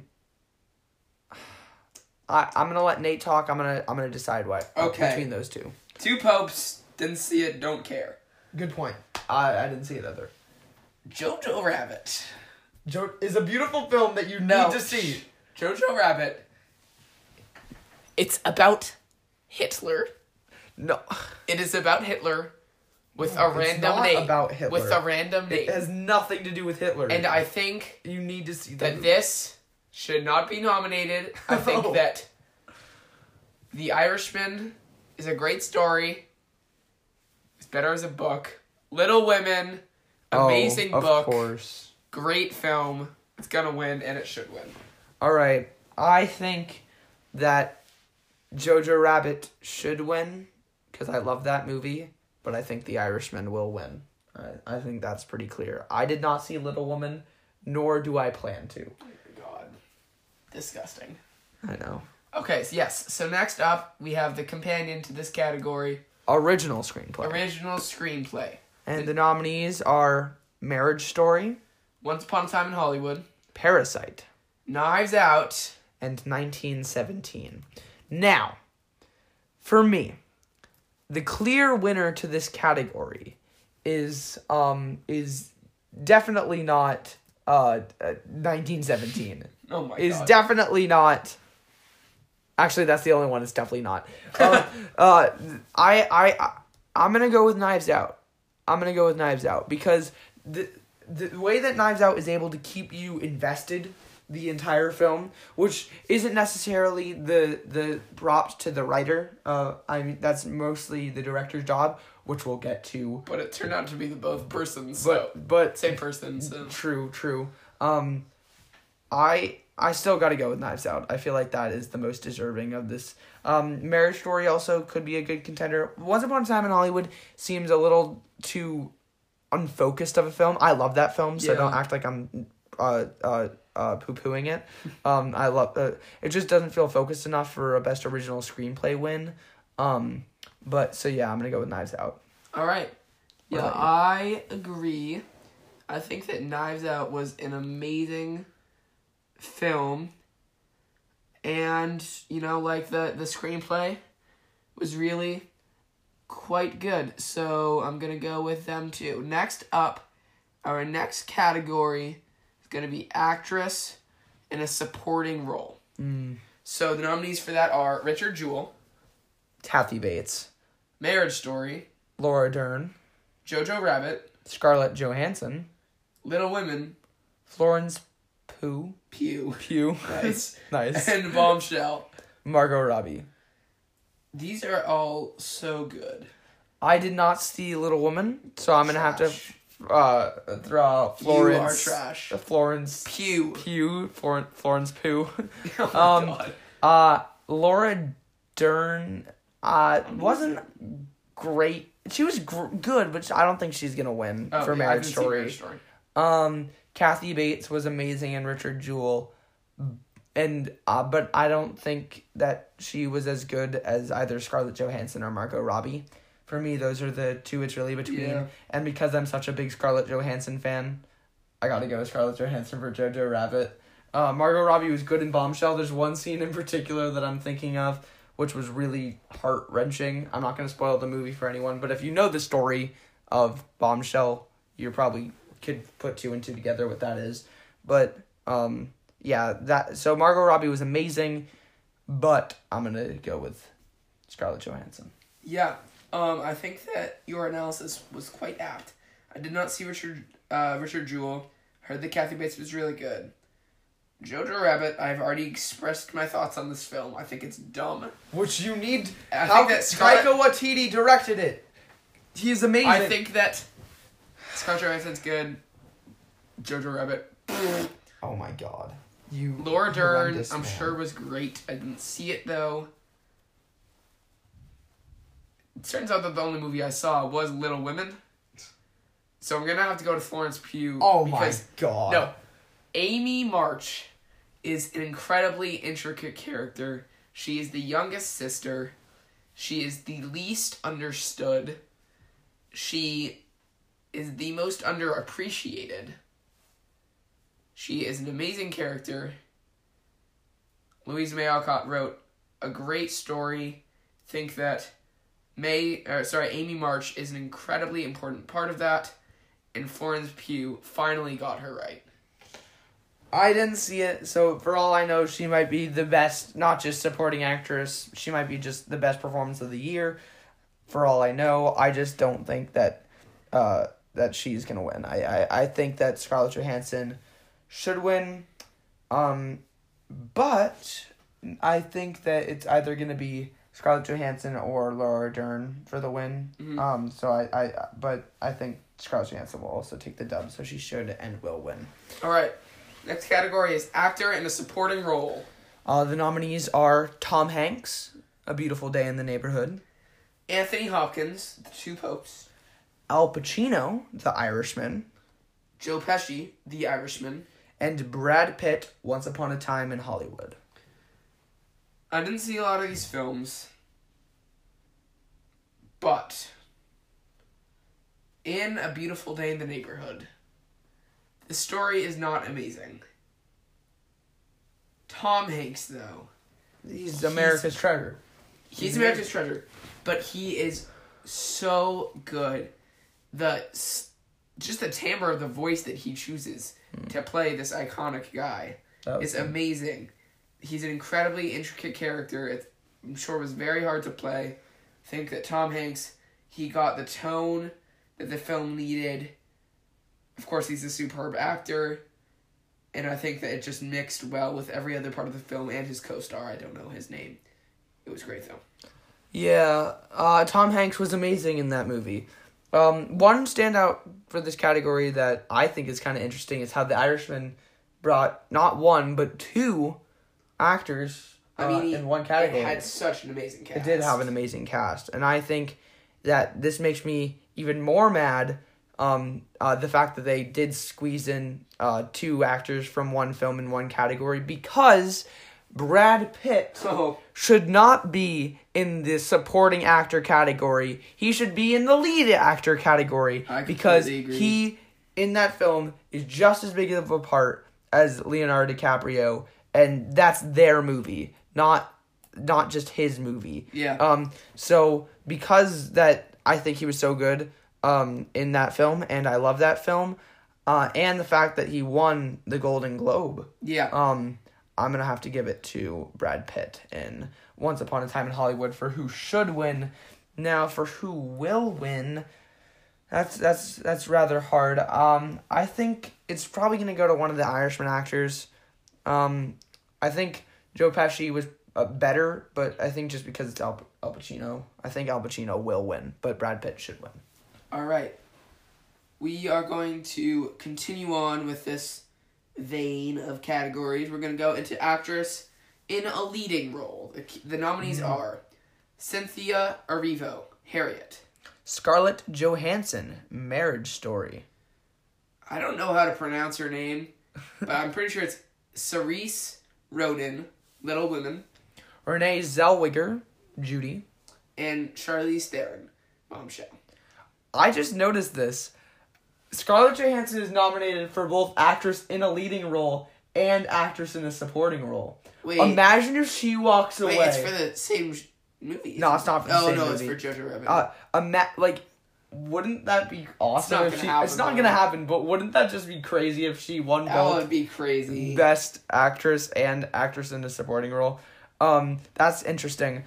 gonna let Nate talk. I'm gonna decide what Okay. between those two. Two Popes Didn't see it, don't care. Good point. I didn't see it either. Jojo Rabbit. Is a beautiful film that you No. need to see. Jojo Rabbit. It's about Hitler. No. It is about Hitler with No, a it's random not name. about Hitler. With a random name. It has nothing to do with Hitler. And I think you need to see that this should not be nominated. I think Oh. that The Irishman is a great story. It's better as a book. Little Women, amazing book. Of course. Great film. It's gonna win, and it should win. All right. I think that Jojo Rabbit should win because I love that movie, but I think The Irishman will win. I think that's pretty clear. I did not see Little Woman, nor do I plan to. Oh my god. Disgusting. I know. Okay, so yes. So next up, we have the companion to this category, Original screenplay. original screenplay. And the nominees are Marriage Story, Once Upon a Time in Hollywood, Parasite, Knives Out, and 1917. Now, for me, the clear winner to this category is definitely not 1917. oh my Is god. definitely not. Actually, that's the only one. It's definitely not. I'm gonna go with Knives Out. I'm gonna go with Knives Out because the way that Knives Out is able to keep you invested the entire film, which isn't necessarily the props to the writer. I mean that's mostly the director's job, which we'll get to. But it turned out to be the both persons, so But same person, so True. I still got to go with Knives Out. I feel like that is the most deserving of this. Marriage Story also could be a good contender. Once Upon a Time in Hollywood seems a little too unfocused of a film. I love that film, so Yeah. don't act like I'm poo-pooing it. I love it. Just doesn't feel focused enough for a Best Original Screenplay win. But so yeah, I'm gonna go with Knives Out. all right. What Yeah, about you? I agree. I think that Knives Out was an amazing film, and like the screenplay was really quite good, so I'm gonna go with them too. Next up, our next category is gonna be actress in a supporting role. So the nominees for that are Richard Jewell, Kathy Bates, Marriage Story, Laura Dern, Jojo Rabbit, Scarlett Johansson, Little Women, Florence Pugh, Nice. Nice. and Bombshell. Margot Robbie. These are all so good. I did not see Little Woman, so I'm gonna have to throw out Florence. You are trash. Florence Pugh. Florence Pugh. Oh my god. Laura Dern wasn't great. She was good, but I don't think she's gonna win Oh, for yeah, I Marriage didn't see Story. Marriage Story. Kathy Bates was amazing and Richard Jewell, and but I don't think that she was as good as either Scarlett Johansson or Margot Robbie. For me, those are the two it's really between. Yeah. And because I'm such a big Scarlett Johansson fan, I gotta go with Scarlett Johansson for Jojo Rabbit. Margot Robbie was good in Bombshell. There's one scene in particular that I'm thinking of, which was really heart-wrenching. I'm not gonna spoil the movie for anyone, but if you know the story of Bombshell, you probably could put two and two together what that is. But so Margot Robbie was amazing, but I'm gonna go with Scarlett Johansson. Yeah. I think that your analysis was quite apt. I did not see Richard Jewell. Heard that Kathy Bates was really good. Jojo Rabbit, I've already expressed my thoughts on this film. I think it's dumb. Which you need. I think that Taika Waititi directed it. He's amazing. I think that Scarlett Johansson's good. Jojo Rabbit. Oh my god. You. Laura Dern, horrendous I'm man. sure was great. I didn't see it though. It turns out that the only movie I saw was Little Women. So I'm gonna have to go to Florence Pugh. Oh because, my god. No. Amy March is an incredibly intricate character. She is the youngest sister. She is the least understood. She is the most underappreciated. She is an amazing character. Louise May Alcott wrote a great story. Think that Amy March is an incredibly important part of that, and Florence Pugh finally got her right. I didn't see it, so for all I know, she might be the best, not just supporting actress, she might be just the best performance of the year. For all I know, I just don't think that that she's going to win. I think that Scarlett Johansson should win, but I think that it's either going to be Scarlett Johansson or Laura Dern for the win. Mm-hmm. But I think Scarlett Johansson will also take the dub, so she should and will win. All right. Next category is actor in a supporting role. The nominees are Tom Hanks, A Beautiful Day in the Neighborhood, Anthony Hopkins, The Two Popes, Al Pacino, The Irishman, Joe Pesci, The Irishman, and Brad Pitt, Once Upon a Time in Hollywood. I didn't see a lot of these films, but in A Beautiful Day in the Neighborhood, the story is not amazing. Tom Hanks, though. He's America's treasure. He's America's treasure, but he is so good. Just the timbre of the voice that he chooses to play this iconic guy is amazing. He's an incredibly intricate character. I'm sure it was very hard to play. I think that Tom Hanks, he got the tone that the film needed. Of course, he's a superb actor. And I think that it just mixed well with every other part of the film and his co-star. I don't know his name. It was great, though. Yeah, Tom Hanks was amazing in that movie. One standout for this category that I think is kind of interesting is how The Irishman brought not one, but two actors in one category. It had such an amazing cast. It did have an amazing cast. And I think that this makes me even more mad, the fact that they did squeeze in two actors from one film in one category, because Brad Pitt should not be in the supporting actor category. He should be in the lead actor category, because he, in that film, is just as big of a part as Leonardo DiCaprio, and that's their movie, not just his movie. Yeah. So because that, I think he was so good in that film, and I love that film, and the fact that he won the Golden Globe. Yeah. I'm going to have to give it to Brad Pitt in Once Upon a Time in Hollywood for who should win. Now, for who will win, that's rather hard. I think it's probably going to go to one of the Irishman actors. I think Joe Pesci was better, but I think just because it's Al Pacino, I think Al Pacino will win, but Brad Pitt should win. All right. We are going to continue on with this vein of categories. We're going to go into actress in a leading role. The nominees are Cynthia Erivo, Harriet. Scarlett Johansson, Marriage Story. I don't know how to pronounce her name, but I'm pretty sure it's Saoirse Ronan, Little Women. Renee Zellweger, Judy. And Charlize Theron, Bombshell. I just noticed this. Scarlett Johansson is nominated for both actress in a leading role and actress in a supporting role. Wait. Imagine if she walks away. Wait, it's for the same movie. No, it's not for the same movie. Oh, no, it's for Jojo Rabbit. Wouldn't that be awesome? It's not gonna happen, but wouldn't that just be crazy if she won that both? Would be crazy. Best actress and actress in a supporting role. That's interesting.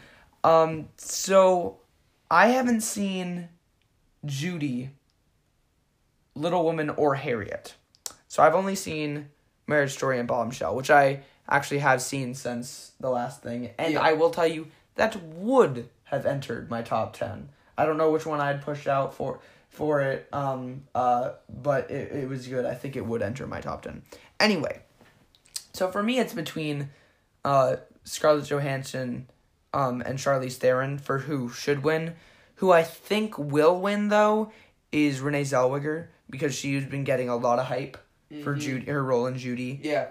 So I haven't seen Judy, Little Women, or Harriet. So I've only seen Marriage Story and Bombshell, which I actually have seen since the last thing. And yeah. I will tell you, that would have entered my top 10. I don't know which one I'd pushed out for it, but it was good. I think it would enter my top 10. Anyway, so for me, it's between Scarlett Johansson and Charlize Theron for who should win. Who I think will win, though, is Renee Zellweger, because she's been getting a lot of hype for Judy, her role in Judy. Yeah.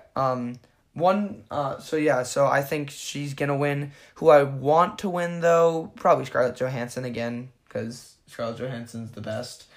So I think she's gonna win. Who I want to win, though, probably Scarlett Johansson again, because Scarlett Johansson's the best.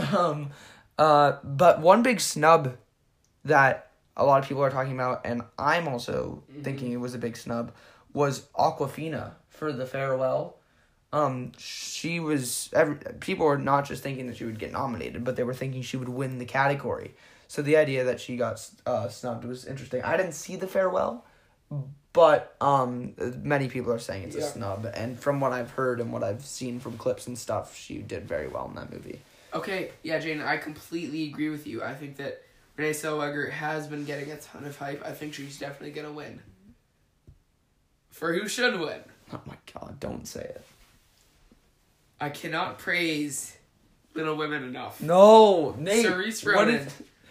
But one big snub that a lot of people are talking about, and I'm also thinking it was a big snub, was Awkwafina for The Farewell. people were not just thinking that she would get nominated, but they were thinking she would win the category. So the idea that she got snubbed was interesting. I didn't see The Farewell, but many people are saying it's a snub. And from what I've heard and what I've seen from clips and stuff, she did very well in that movie. Okay, yeah, Jane, I completely agree with you. I think that Renee Zellweger has been getting a ton of hype. I think she's definitely going to win. For who should win? Oh my god, don't say it. I cannot praise Little Women enough. No, Nate. Cerise Ronan.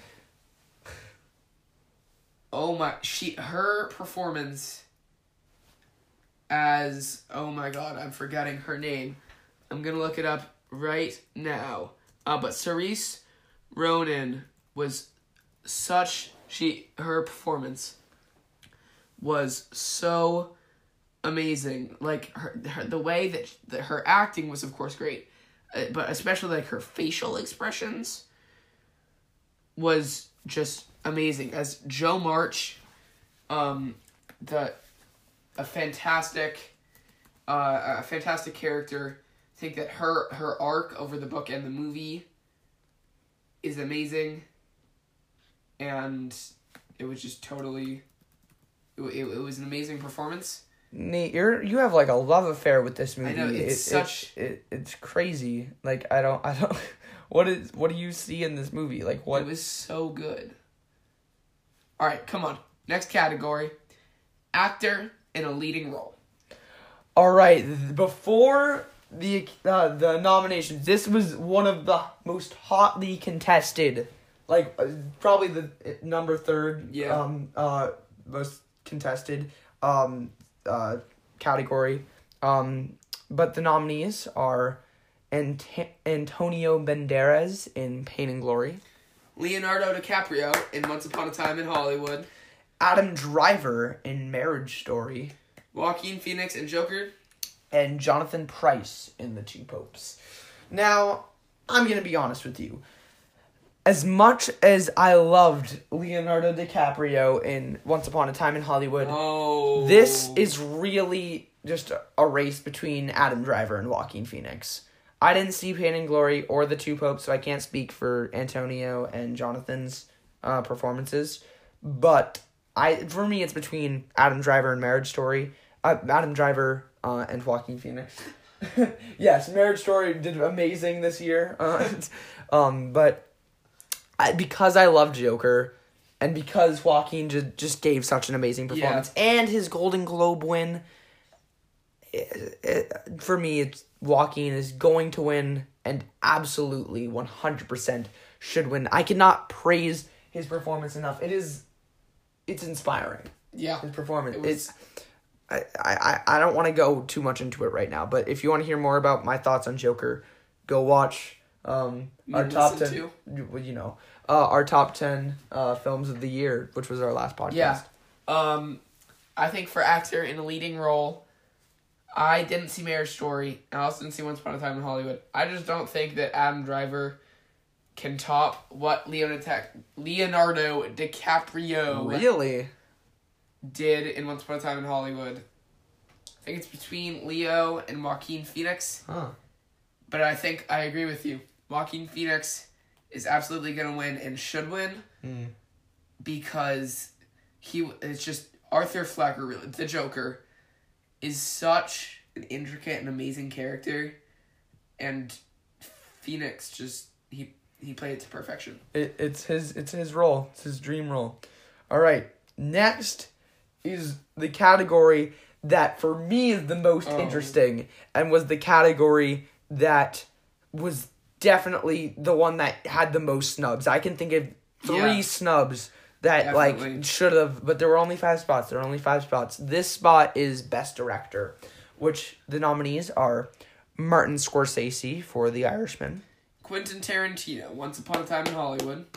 Oh my, her performance as, oh my god, I'm forgetting her name. I'm gonna look it up right now. But Cerise Ronan was her performance was so amazing. Like the way that her acting was, of course, great, but especially like her facial expressions was just amazing. As Jo March, a fantastic character. I think that her arc over the book and the movie is amazing, and it was just totally. It was an amazing performance. Nate, you have like a love affair with this movie. I know, it's crazy. Like I don't what do you see in this movie? Like what? It was so good. All right, come on. Next category. Actor in a leading role. All right, before the nominations, this was one of the most hotly contested, like probably the number 3rd most contested category. But the nominees are Antonio Banderas in Pain and Glory, Leonardo DiCaprio in Once Upon a Time in Hollywood, Adam Driver in Marriage Story, Joaquin Phoenix in Joker, and Jonathan Pryce in The Two Popes. Now, I'm going to be honest with you. As much as I loved Leonardo DiCaprio in Once Upon a Time in Hollywood, this is really just a race between Adam Driver and Joaquin Phoenix. I didn't see Pain and Glory or The Two Popes, so I can't speak for Antonio and Jonathan's performances. But for me, it's between Adam Driver and Marriage Story. Adam Driver and Joaquin Phoenix. Yes, Marriage Story did amazing this year. But because I love Joker, and because Joaquin just gave such an amazing performance, and his Golden Globe win, for me, it's Joaquin is going to win, and absolutely 100% should win. I cannot praise his performance enough. It's inspiring. Yeah, his performance. I don't want to go too much into it right now, but if you want to hear more about my thoughts on Joker, go watch our top 10. Our top 10 films of the year, which was our last podcast. Yeah. I think for actor in a leading role, I didn't see Marriage Story. I also didn't see Once Upon a Time in Hollywood. I just don't think that Adam Driver can top what Leonardo DiCaprio really did in Once Upon a Time in Hollywood. I think it's between Leo and Joaquin Phoenix. Huh. But I think I agree with you. Joaquin Phoenix is absolutely going to win and should win because it's just Arthur Fleck, really, the Joker, is such an intricate and amazing character, and Phoenix just he played it to perfection. It's his role. It's his dream role. All right, next is the category that for me is the most interesting, and was the category that was definitely the one that had the most snubs. I can think of 3 snubs that definitely should have, but there were only 5 spots. This spot is Best Director, which the nominees are Martin Scorsese for The Irishman, Quentin Tarantino, Once Upon a Time in Hollywood,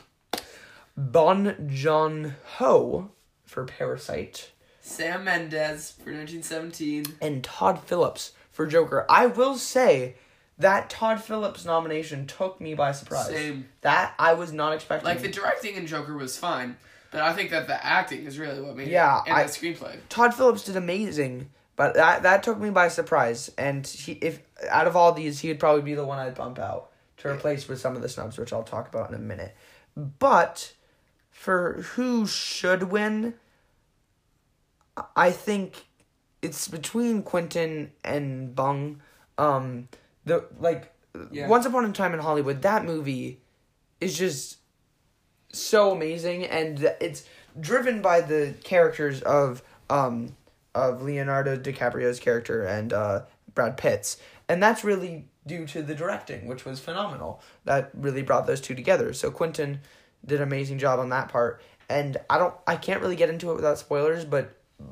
Bong Joon-ho for Parasite, Sam Mendes for 1917, and Todd Phillips for Joker. I will say that Todd Phillips nomination took me by surprise. Same. That I was not expecting. Like, the directing in Joker was fine, but I think that the acting is really what made it. Yeah, And the screenplay. Todd Phillips did amazing, But that took me by surprise, and if out of all these, he would probably be the one I'd bump out to replace with some of the snubs, which I'll talk about in a minute. But for who should win, I think it's between Quentin and Bong. Once Upon a Time in Hollywood, that movie is just so amazing, and it's driven by the characters of Leonardo DiCaprio's character and Brad Pitt's, and that's really due to the directing, which was phenomenal. That really brought those two together. So Quentin did an amazing job on that part, and I can't really get into it without spoilers, but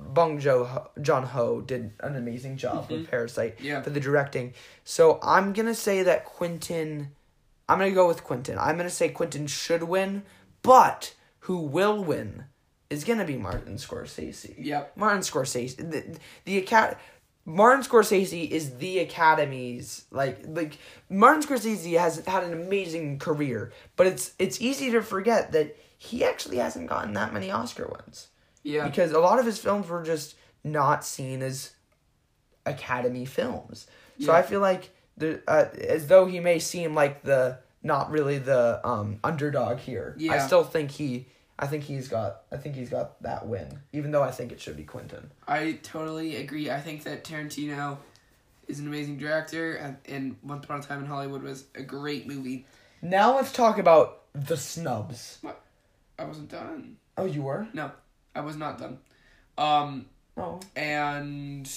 Joon-ho did an amazing job with Parasite for the directing. So I'm gonna say that Quentin. I'm gonna go with Quentin. I'm gonna say Quentin should win, but who will win is gonna be Martin Scorsese. Yep. Martin Scorsese. Martin Scorsese is the Academy's like Martin Scorsese has had an amazing career, but it's easy to forget that he actually hasn't gotten that many Oscar wins. Yeah. Because a lot of his films were just not seen as Academy films. So I feel like as though he may seem like not really the underdog here. Yeah. I still think he's got that win, even though I think it should be Quentin. I totally agree. I think that Tarantino is an amazing director, and Once Upon a Time in Hollywood was a great movie. Now let's talk about the snubs. What? I wasn't done. Oh, you were? No, I was not done. Oh. And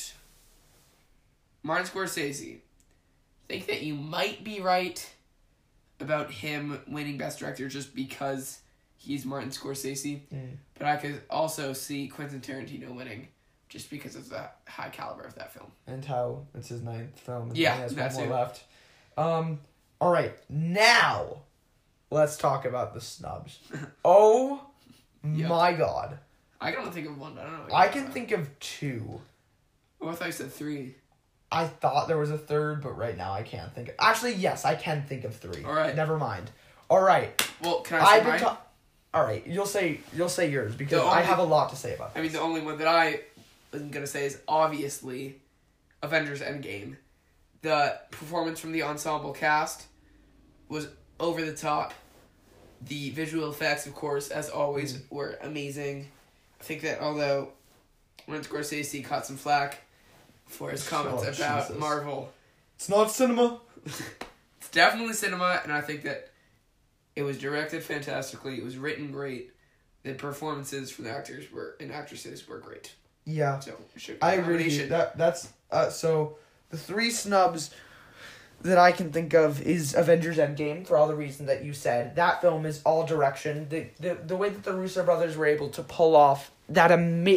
Martin Scorsese. I think that you might be right about him winning Best Director just because he's Martin Scorsese. But I could also see Quentin Tarantino winning just because of the high caliber of that film. And how it's his 9th film. And Yeah, he has that's one it. more left. All right, now let's talk about the snubs. Oh my God. I can only think of one. I don't know. I can think of 2. Oh, I thought you said 3. I thought there was a 3rd, but right now I can't think. Actually, yes, I can think of 3. All right. Never mind. All right. Well, can I say mine? All right, you'll say yours because The I only- have a lot to say about this. I mean, the only one that I was going to say is obviously Avengers Endgame. The performance from the ensemble cast was over the top. The visual effects, of course, as always, were amazing. I think that although Martin Scorsese caught some flack for his comments about Jesus. Marvel, It's not cinema. it's definitely cinema, and I think that it was directed fantastically. It was written great. The performances from the actors and actresses were great. Yeah. So it should be I a agree with you. nomination. That's so the 3 snubs that I can think of is Avengers Endgame for all the reasons that you said. That film is all direction. The way that the Russo brothers were able to pull off that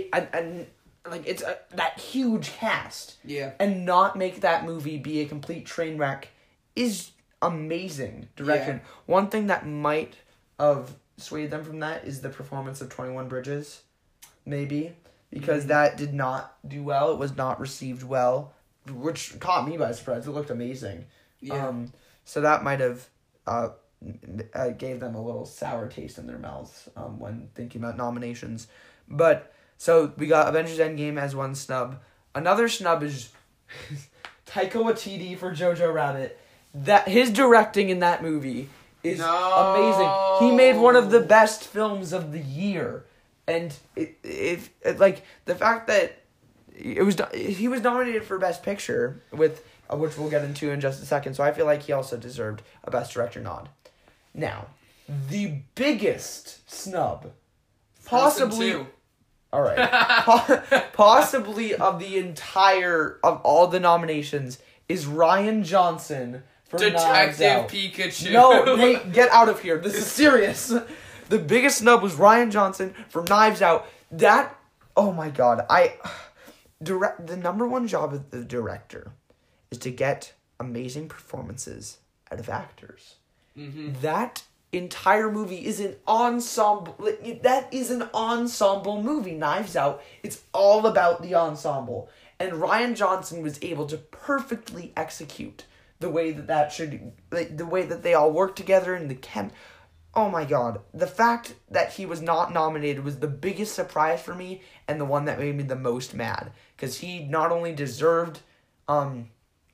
that huge cast. Yeah. And not make that movie be a complete train wreck is amazing direction. Yeah. One thing that might have swayed them from that is the performance of 21 Bridges. Maybe. Because that did not do well. It was not received well. Which caught me by surprise. It looked amazing. Yeah. So that might have gave them a little sour taste in their mouths when thinking about nominations. But, so we got Avengers Endgame as one snub. Another snub is Taika Waititi for Jojo Rabbit. That his directing in that movie is amazing. He made one of the best films of the year. And the fact that he was nominated for Best Picture with which we'll get into in just a second. So I feel like he also deserved a Best Director nod. Now, the biggest snub, possibly. Frozen 2. All right, possibly of all the nominations is Ryan Johnson for Knives Detective Out. Pikachu. No, Nate, get out of here. This is serious. The biggest snub was Ryan Johnson for Knives Out. That, oh my God, the number one job of the director is to get amazing performances out of actors. Mm-hmm. That entire movie is an ensemble. That is an ensemble movie. Knives Out. It's all about the ensemble, and Ryan Johnson was able to perfectly execute the way that should, the way that they all work together and the oh my god, the fact that he was not nominated was the biggest surprise for me and the one that made me the most mad. Because he not only deserved the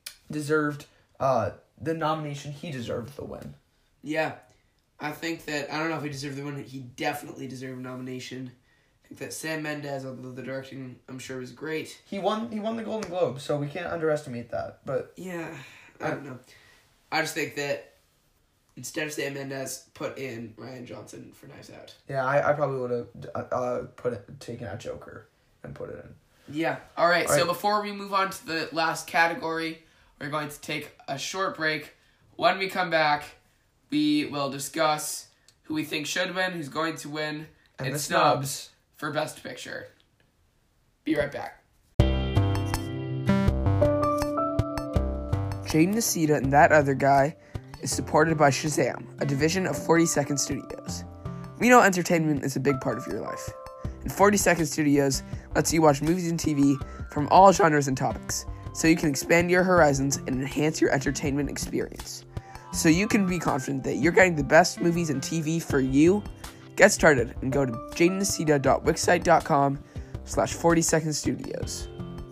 nomination, he deserved the win. Yeah. I think that, I don't know if he deserved the win, he definitely deserved a nomination. I think that Sam Mendes, although the directing, I'm sure, was great. He won the Golden Globe, so we can't underestimate that. But yeah, I don't know. I just think that instead of Sam Mendes, put in Ryan Johnson for Knives Out. yeah, I probably would have taken out Joker and put it in. Yeah. All right. All So right. before we move on to the last category, we're going to take a short break. When we come back, we will discuss who we think should win, who's going to win, And the snubs. for Best Picture. Be right back. Jaden Nacita and That Other Guy is supported by Shazam, a division of 40 Second Studios. We know entertainment is a big part of your life. And 40 Second Studios lets you watch movies and TV from all genres and topics, so you can expand your horizons and enhance your entertainment experience. So you can be confident that you're getting the best movies and TV for you. Get started and go to jadennacita.wixsite.com/40 Second Studios.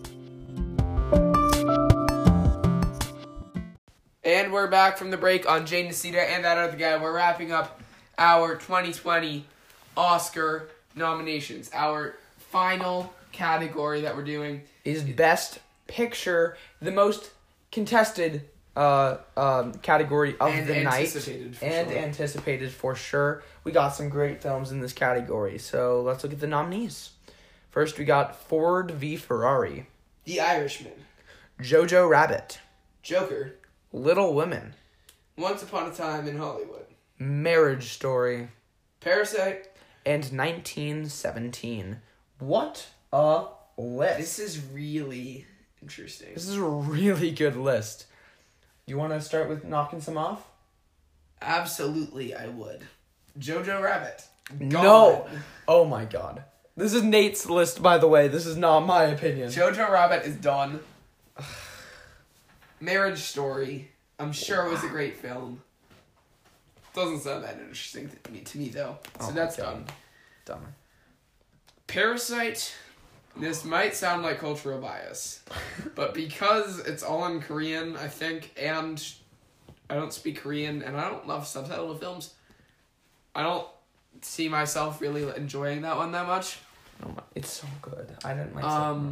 And we're back from the break on Jaden Nacita and That Other Guy. We're wrapping up our 2020 Oscar nominations. Our final category that we're doing Is Best Picture, the most contested category of and the night. anticipated For sure. We got some great films in this category, so let's look at the nominees. First, we got Ford v. Ferrari, The Irishman, Jojo Rabbit, Joker, Little Women, Once Upon a Time in Hollywood, Marriage Story, Parasite. and 1917. What a list. This is really interesting. This is a really good list. You want to start with knocking some off? Absolutely, I would. Jojo Rabbit. No. Gone. Oh my god. This is Nate's list, by the way. This is not my opinion. Jojo Rabbit is done. Marriage Story. I'm sure it was a great film. Doesn't sound that interesting to me though. So Oh that's my done. God. Dumb. Parasite. This might sound like cultural bias, but because it's all in Korean, I think, and I don't speak Korean, and I don't love subtitled films, I don't see myself really enjoying that one that much. Oh my, it's so good. I didn't like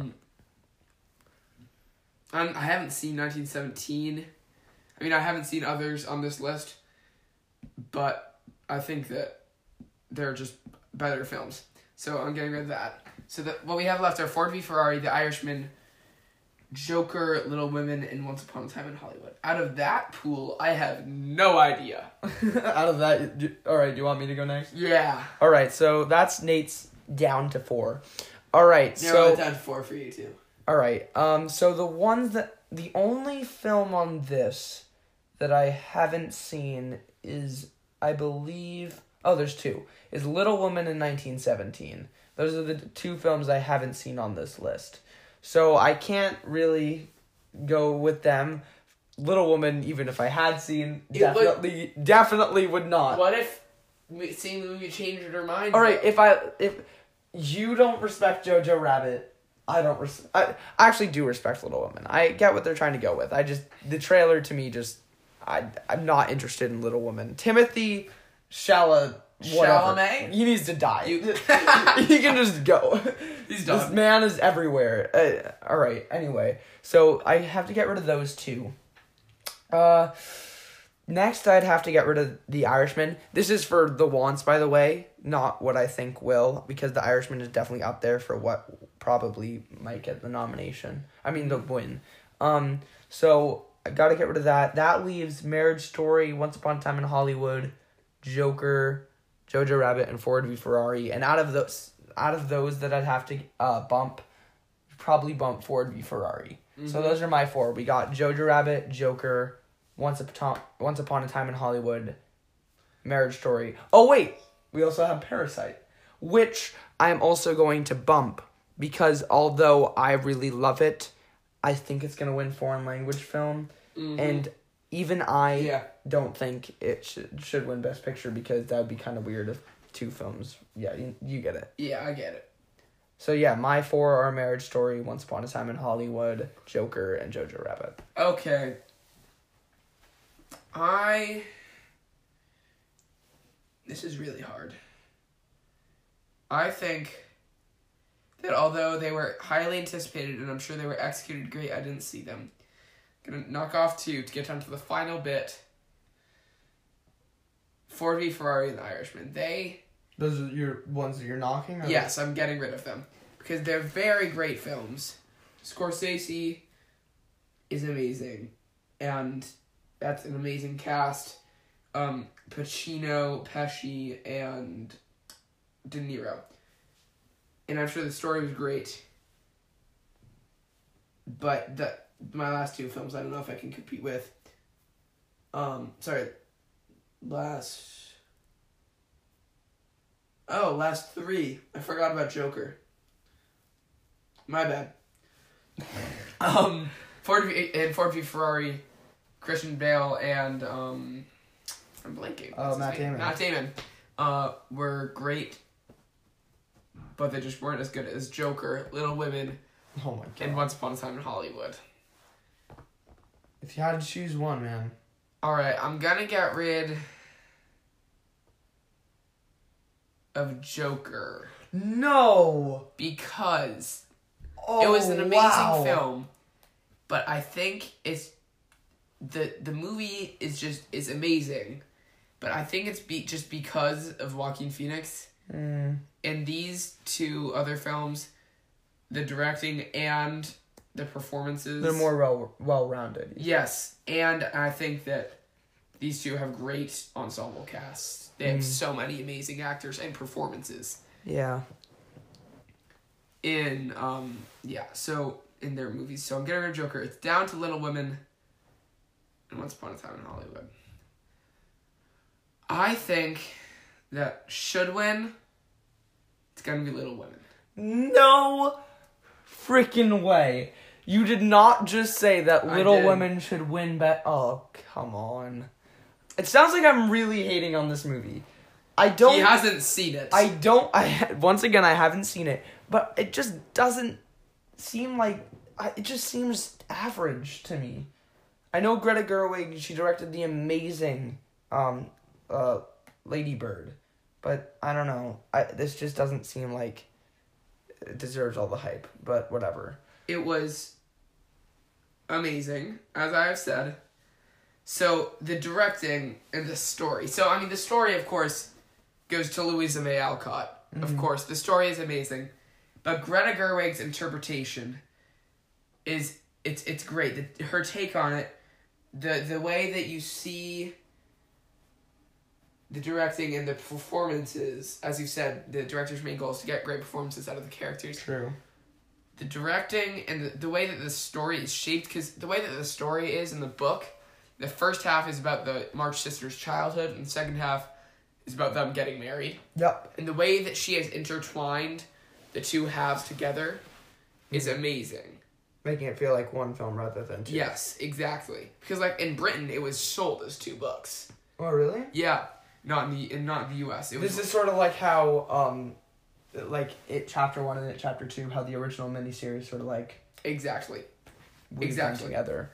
I haven't seen 1917. I mean, I haven't seen others on this list, but I think that they're just better films. So I'm getting rid of that. So what we have left are Ford v. Ferrari, The Irishman, Joker, Little Women, and Once Upon a Time in Hollywood. Out of that pool, I have no idea. Out of that, alright, do you want me to go next? Yeah. Alright, so that's Nate's down to 4. Alright, Narrow it so... down to 4 for you, too. Alright, so the only film on this that I haven't seen is, I believe... Oh, there's 2. Is Little Woman and 1917. Those are the 2 films I haven't seen on this list. So I can't really go with them. Little Woman, even if I had seen, definitely would not. What if seeing the movie changed her mind? Alright, if you don't respect Jojo Rabbit, I actually do respect Little Woman. I get what they're trying to go with. The trailer to me I'm not interested in Little Woman. Timothy Chalamet? He needs to die. He can just go. He's done. This man is everywhere. Alright, anyway. So I have to get rid of those 2. Next I'd have to get rid of The Irishman. This is for the wants, by the way, not what I think will, because The Irishman is definitely up there for what probably might get the nomination. I mean, the win. So I gotta get rid of that. That leaves Marriage Story, Once Upon a Time in Hollywood, Joker, Jojo Rabbit, and Ford v. Ferrari. And out of those that I'd have to probably bump Ford v. Ferrari. Mm-hmm. So those are my 4. We got Jojo Rabbit, Joker, Once Upon a Time in Hollywood, Marriage Story. Oh wait, we also have Parasite, which I'm also going to bump because although I really love it, I think it's gonna win foreign language film, and even I don't think it should win Best Picture because that would be kind of weird if two films. Yeah, you get it. Yeah, I get it. So yeah, my 4 are Marriage Story, Once Upon a Time in Hollywood, Joker, and Jojo Rabbit. Okay. This is really hard. I think that although they were highly anticipated and I'm sure they were executed great, I didn't see them. Gonna knock off 2 to get down to the final bit. Ford v Ferrari and The Irishman. Those are your ones that you're knocking? Yes, I'm getting rid of them. Because they're very great films. Scorsese is amazing. And that's an amazing cast. Pacino, Pesci, and De Niro. And I'm sure the story was great. But my last 2 films, I don't know if I can compete with. Last 3. I forgot about Joker. My bad. Ford v Ferrari, Christian Bale, and I'm blanking. Oh, Matt Damon. Matt Damon were great, but they just weren't as good as Joker, Little Women, Oh my god. and Once Upon a Time in Hollywood. If you had to choose one, man. Alright, I'm gonna get rid of Joker. No! Because Oh, it was an amazing wow. film, but I think it's the movie is amazing, but I think it's just because of Joaquin Phoenix. Mm. In these 2 other films, the directing and the performances, They're more well-rounded. yes, and I think that these 2 have great ensemble casts. They have so many amazing actors and performances Yeah. in in their movies. So I'm getting rid of Joker. It's down to Little Women and Once Upon a Time in Hollywood. I think that should win. It's gonna be Little Women. No freaking way. You did not just say that I Little did. Women should win Oh, come on. It sounds like I'm really hating on this movie. I don't... He hasn't seen it. Once again, I haven't seen it, but it just doesn't seem like... It just seems average to me. I know Greta Gerwig, she directed the amazing Lady Bird, but I don't know. This just doesn't seem like it deserves all the hype, but whatever. It was amazing, as I have said. So, the directing and the story. So, I mean, the story, of course, goes to Louisa May Alcott. Mm-hmm. Of course, the story is amazing. But Greta Gerwig's interpretation is... It's great. Her take on it, the way that you see the directing and the performances, as you said, the director's main goal is to get great performances out of the characters. True. The directing and the way that the story is shaped, because the way that the story is in the book, the first half is about the March sisters' childhood, and the second half is about them getting married. Yep. And the way that she has intertwined the 2 halves together is amazing. Making it feel like one film rather than 2. Yes, exactly. Because like in Britain, it was sold as 2 books. Oh, really? Yeah, not in the U.S. It was. This is sort of like how, like it Chapter 1 and it Chapter 2, how the original miniseries sort of like exactly. weaved them together.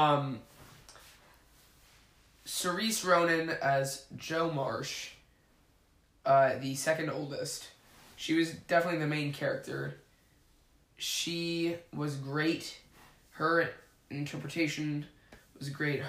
Cerise Ronan as Jo Marsh, the second oldest. She was definitely the main character. She was great. Her interpretation was great.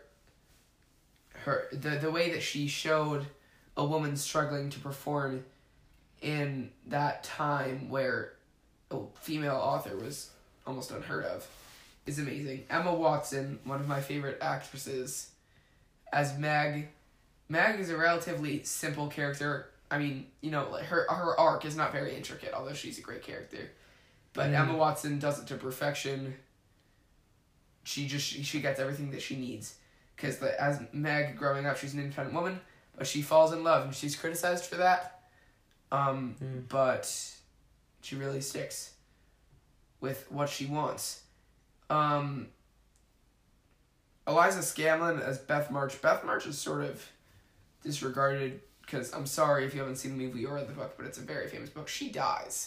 The way that she showed a woman struggling to perform in that time where a female author was almost unheard of is amazing. Emma Watson, one of my favorite actresses, as Meg. Meg is a relatively simple character. I mean, you know, like her arc is not very intricate, although she's a great character. But Emma Watson does it to perfection. She gets everything that she needs. Because as Meg growing up, she's an independent woman, but she falls in love, and she's criticized for that. But she really sticks with what she wants. Eliza Scanlon as Beth March. Beth March is sort of disregarded because I'm sorry if you haven't seen the movie or read the book, but it's a very famous book. She dies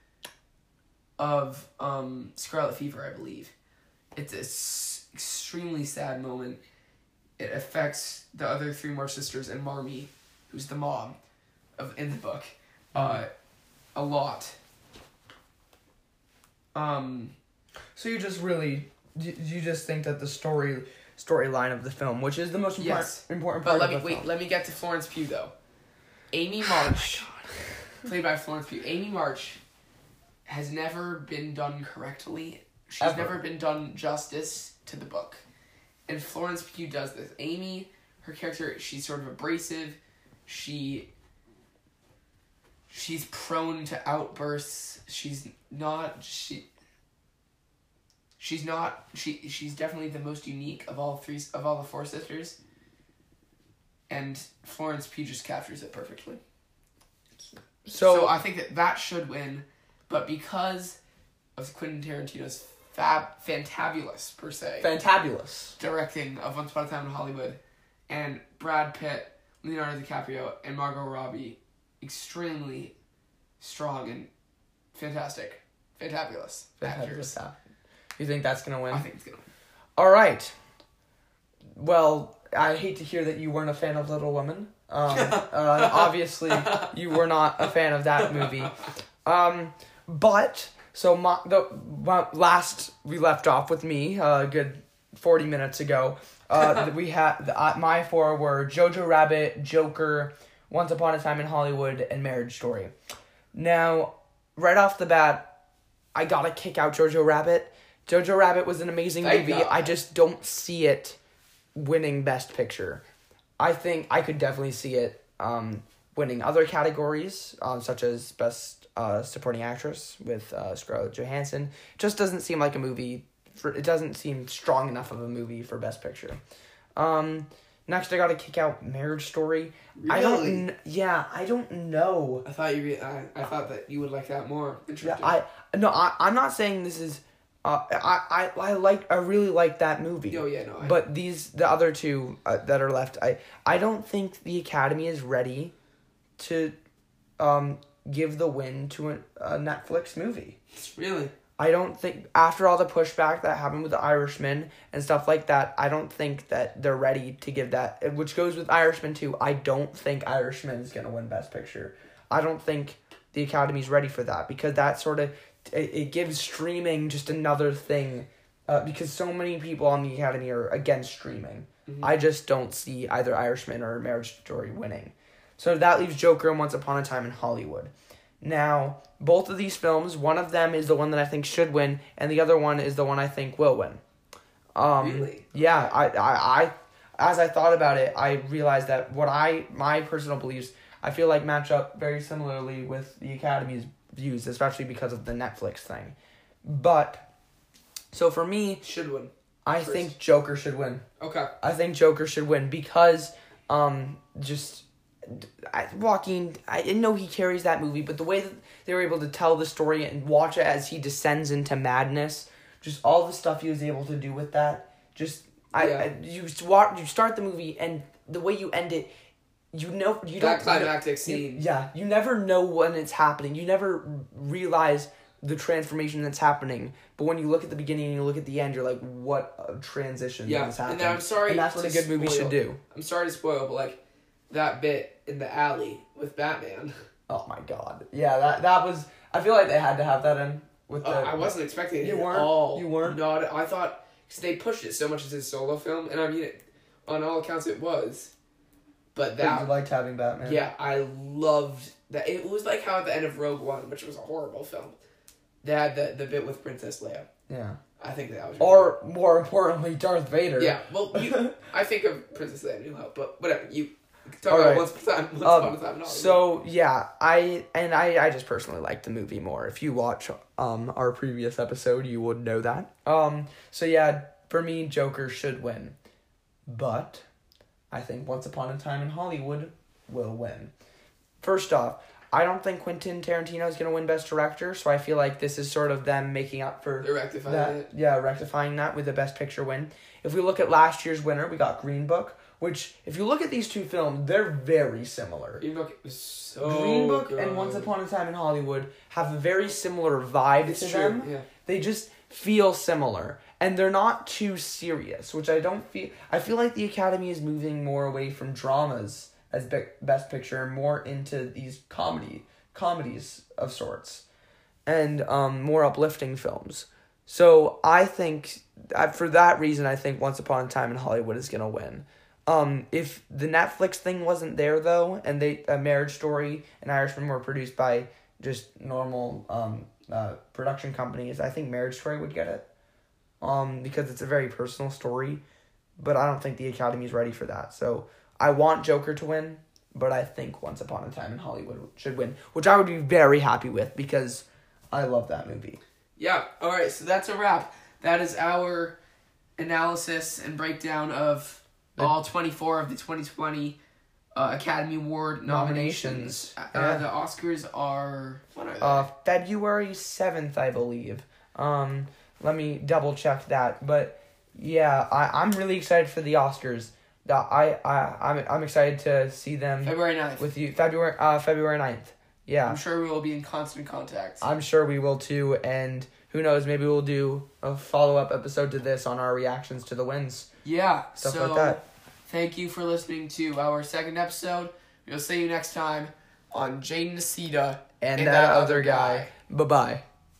of scarlet fever, I believe. It's an extremely sad moment. It affects the other three more sisters and Marmee, who's the mom in the book, a lot. So you just really, you just think that the storyline of the film, which is the most important part of the film. Let me get to Florence Pugh though. Amy March, played by Florence Pugh. Amy March has never been done correctly. She's never been done justice to the book. And Florence Pugh does this. Amy, her character, she's sort of abrasive. She's prone to outbursts. She's definitely the most unique of all the four sisters. And Florence Pugh just captures it perfectly. So I think that should win, but because of Quentin Tarantino's fantabulous per se. Fantabulous. Directing of Once Upon a Time in Hollywood, and Brad Pitt, Leonardo DiCaprio, and Margot Robbie, extremely strong and fantastic. Fantabulous actors. You think that's going to win? I think it's going to win. All right. Well, I hate to hear that you weren't a fan of Little Women. Obviously, you were not a fan of that movie. But... So last we left off with me a good 40 minutes ago. We had my four were Jojo Rabbit, Joker, Once Upon a Time in Hollywood, and Marriage Story. Now, right off the bat, I gotta kick out Jojo Rabbit. Jojo Rabbit was an amazing movie. God. I just don't see it winning Best Picture. I think I could definitely see it winning other categories, such as Best Supporting Actress with Scarlett Johansson. It just doesn't seem like a movie. It doesn't seem strong enough of a movie for Best Picture. Next, I got to kick out Marriage Story. Really? I don't know. I thought I thought that you would like that more. Interesting. I'm not saying this is. I really like that movie. Oh yeah, no. But the other two that are left, I don't think the Academy is ready to give the win to a Netflix movie. Really? I don't think, after all the pushback that happened with The Irishman and stuff like that, I don't think that they're ready to give that, which goes with Irishman too. I don't think Irishman is going to win Best Picture. I don't think the Academy's ready for that, because that sort of, it gives streaming just another thing, because so many people on the Academy are against streaming. Mm-hmm. I just don't see either Irishman or Marriage Story winning. So that leaves Joker and Once Upon a Time in Hollywood. Now, both of these films, one of them is the one that I think should win, and the other one is the one I think will win. Really? Yeah, I as I thought about it, I realized that my personal beliefs, I feel like match up very similarly with the Academy's views, especially because of the Netflix thing. But, so for me, should win. I think Joker should win. Okay. I think Joker should win because, Joaquin, I didn't know he carries that movie, but the way that they were able to tell the story and watch it as he descends into madness, just all the stuff he was able to do with that, you start the movie and the way you end it, that climactic scene. You never know when it's happening. You never realize the transformation that's happening, but when you look at the beginning and you look at the end, you're like, what a transition is happening. And I'm sorry, and that's what a good movie should do. I'm sorry to spoil, but like that bit in the alley with Batman. Oh my god. Yeah, that was, I feel like they had to have that in with I wasn't expecting it at all. You weren't? No, I thought, because they pushed it so much as his solo film, and I mean, on all accounts it was. But that... You liked having Batman. Yeah, I loved that. It was like how at the end of Rogue One, which was a horrible film, they had the bit with Princess Leia. Yeah. I think that was... Or, more importantly, Darth Vader. Yeah, well, I think of Princess Leia New Hope, but whatever, you... Talk about Once Upon a Time in Hollywood. So, yeah, I just personally like the movie more. If you watch our previous episode, you would know that. So, yeah, for me, Joker should win. But I think Once Upon a Time in Hollywood will win. First off, I don't think Quentin Tarantino is going to win Best Director, so I feel like this is sort of them making up for They're rectifying that. it. Yeah, rectifying that with the Best Picture win. If we look at last year's winner, we got Green Book, which, if you look at these two films, they're very similar. Green Book is so Green Book good. and Once Upon a Time in Hollywood have a very similar vibe It's to true, them. yeah. They just feel similar. And they're not too serious, which I don't feel... I feel like the Academy is moving more away from dramas as Best Picture and more into these comedies of sorts. And more uplifting films. So I think, for that reason, I think Once Upon a Time in Hollywood is going to win. If the Netflix thing wasn't there, though, and Marriage Story and Irishman were produced by just normal production companies, I think Marriage Story would get it. Because it's a very personal story, but I don't think the Academy is ready for that. So I want Joker to win, but I think Once Upon a Time in Hollywood should win, which I would be very happy with because I love that movie. Yeah, alright, so that's a wrap. That is our analysis and breakdown of all 24 of the 2020 Academy Award nominations. Yeah. The Oscars are... What are they? February 7th, I believe. Let me double check that. But yeah, I'm really excited for the Oscars. I'm excited to see them February 9th. with you. February 9th. Yeah. I'm sure we will be in constant contact. I'm sure we will too, and who knows, maybe we'll do a follow-up episode to this on our reactions to the wins. Yeah, Stuff so like that. thank you for listening to our second episode. We'll see you next time on Jaden Nacita And that other guy. Bye-bye.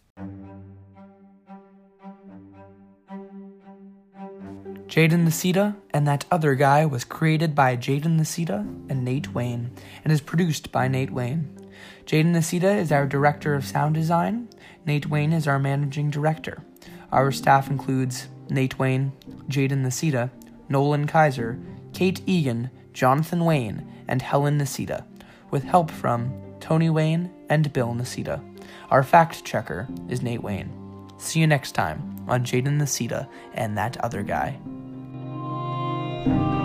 Jaden Nacita and That Other Guy was created by Jaden Nacita and Nate Wayne and is produced by Nate Wayne. Jaden Nacita is our director of sound design. Nate Wayne is our managing director. Our staff includes Nate Wayne, Jaden Nacita, Nolan Kaiser, Kate Egan, Jonathan Wayne, and Helen Nacita, with help from Tony Wayne and Bill Nacita. Our fact checker is Nate Wayne. See you next time on Jaden Nacita and That Other Guy.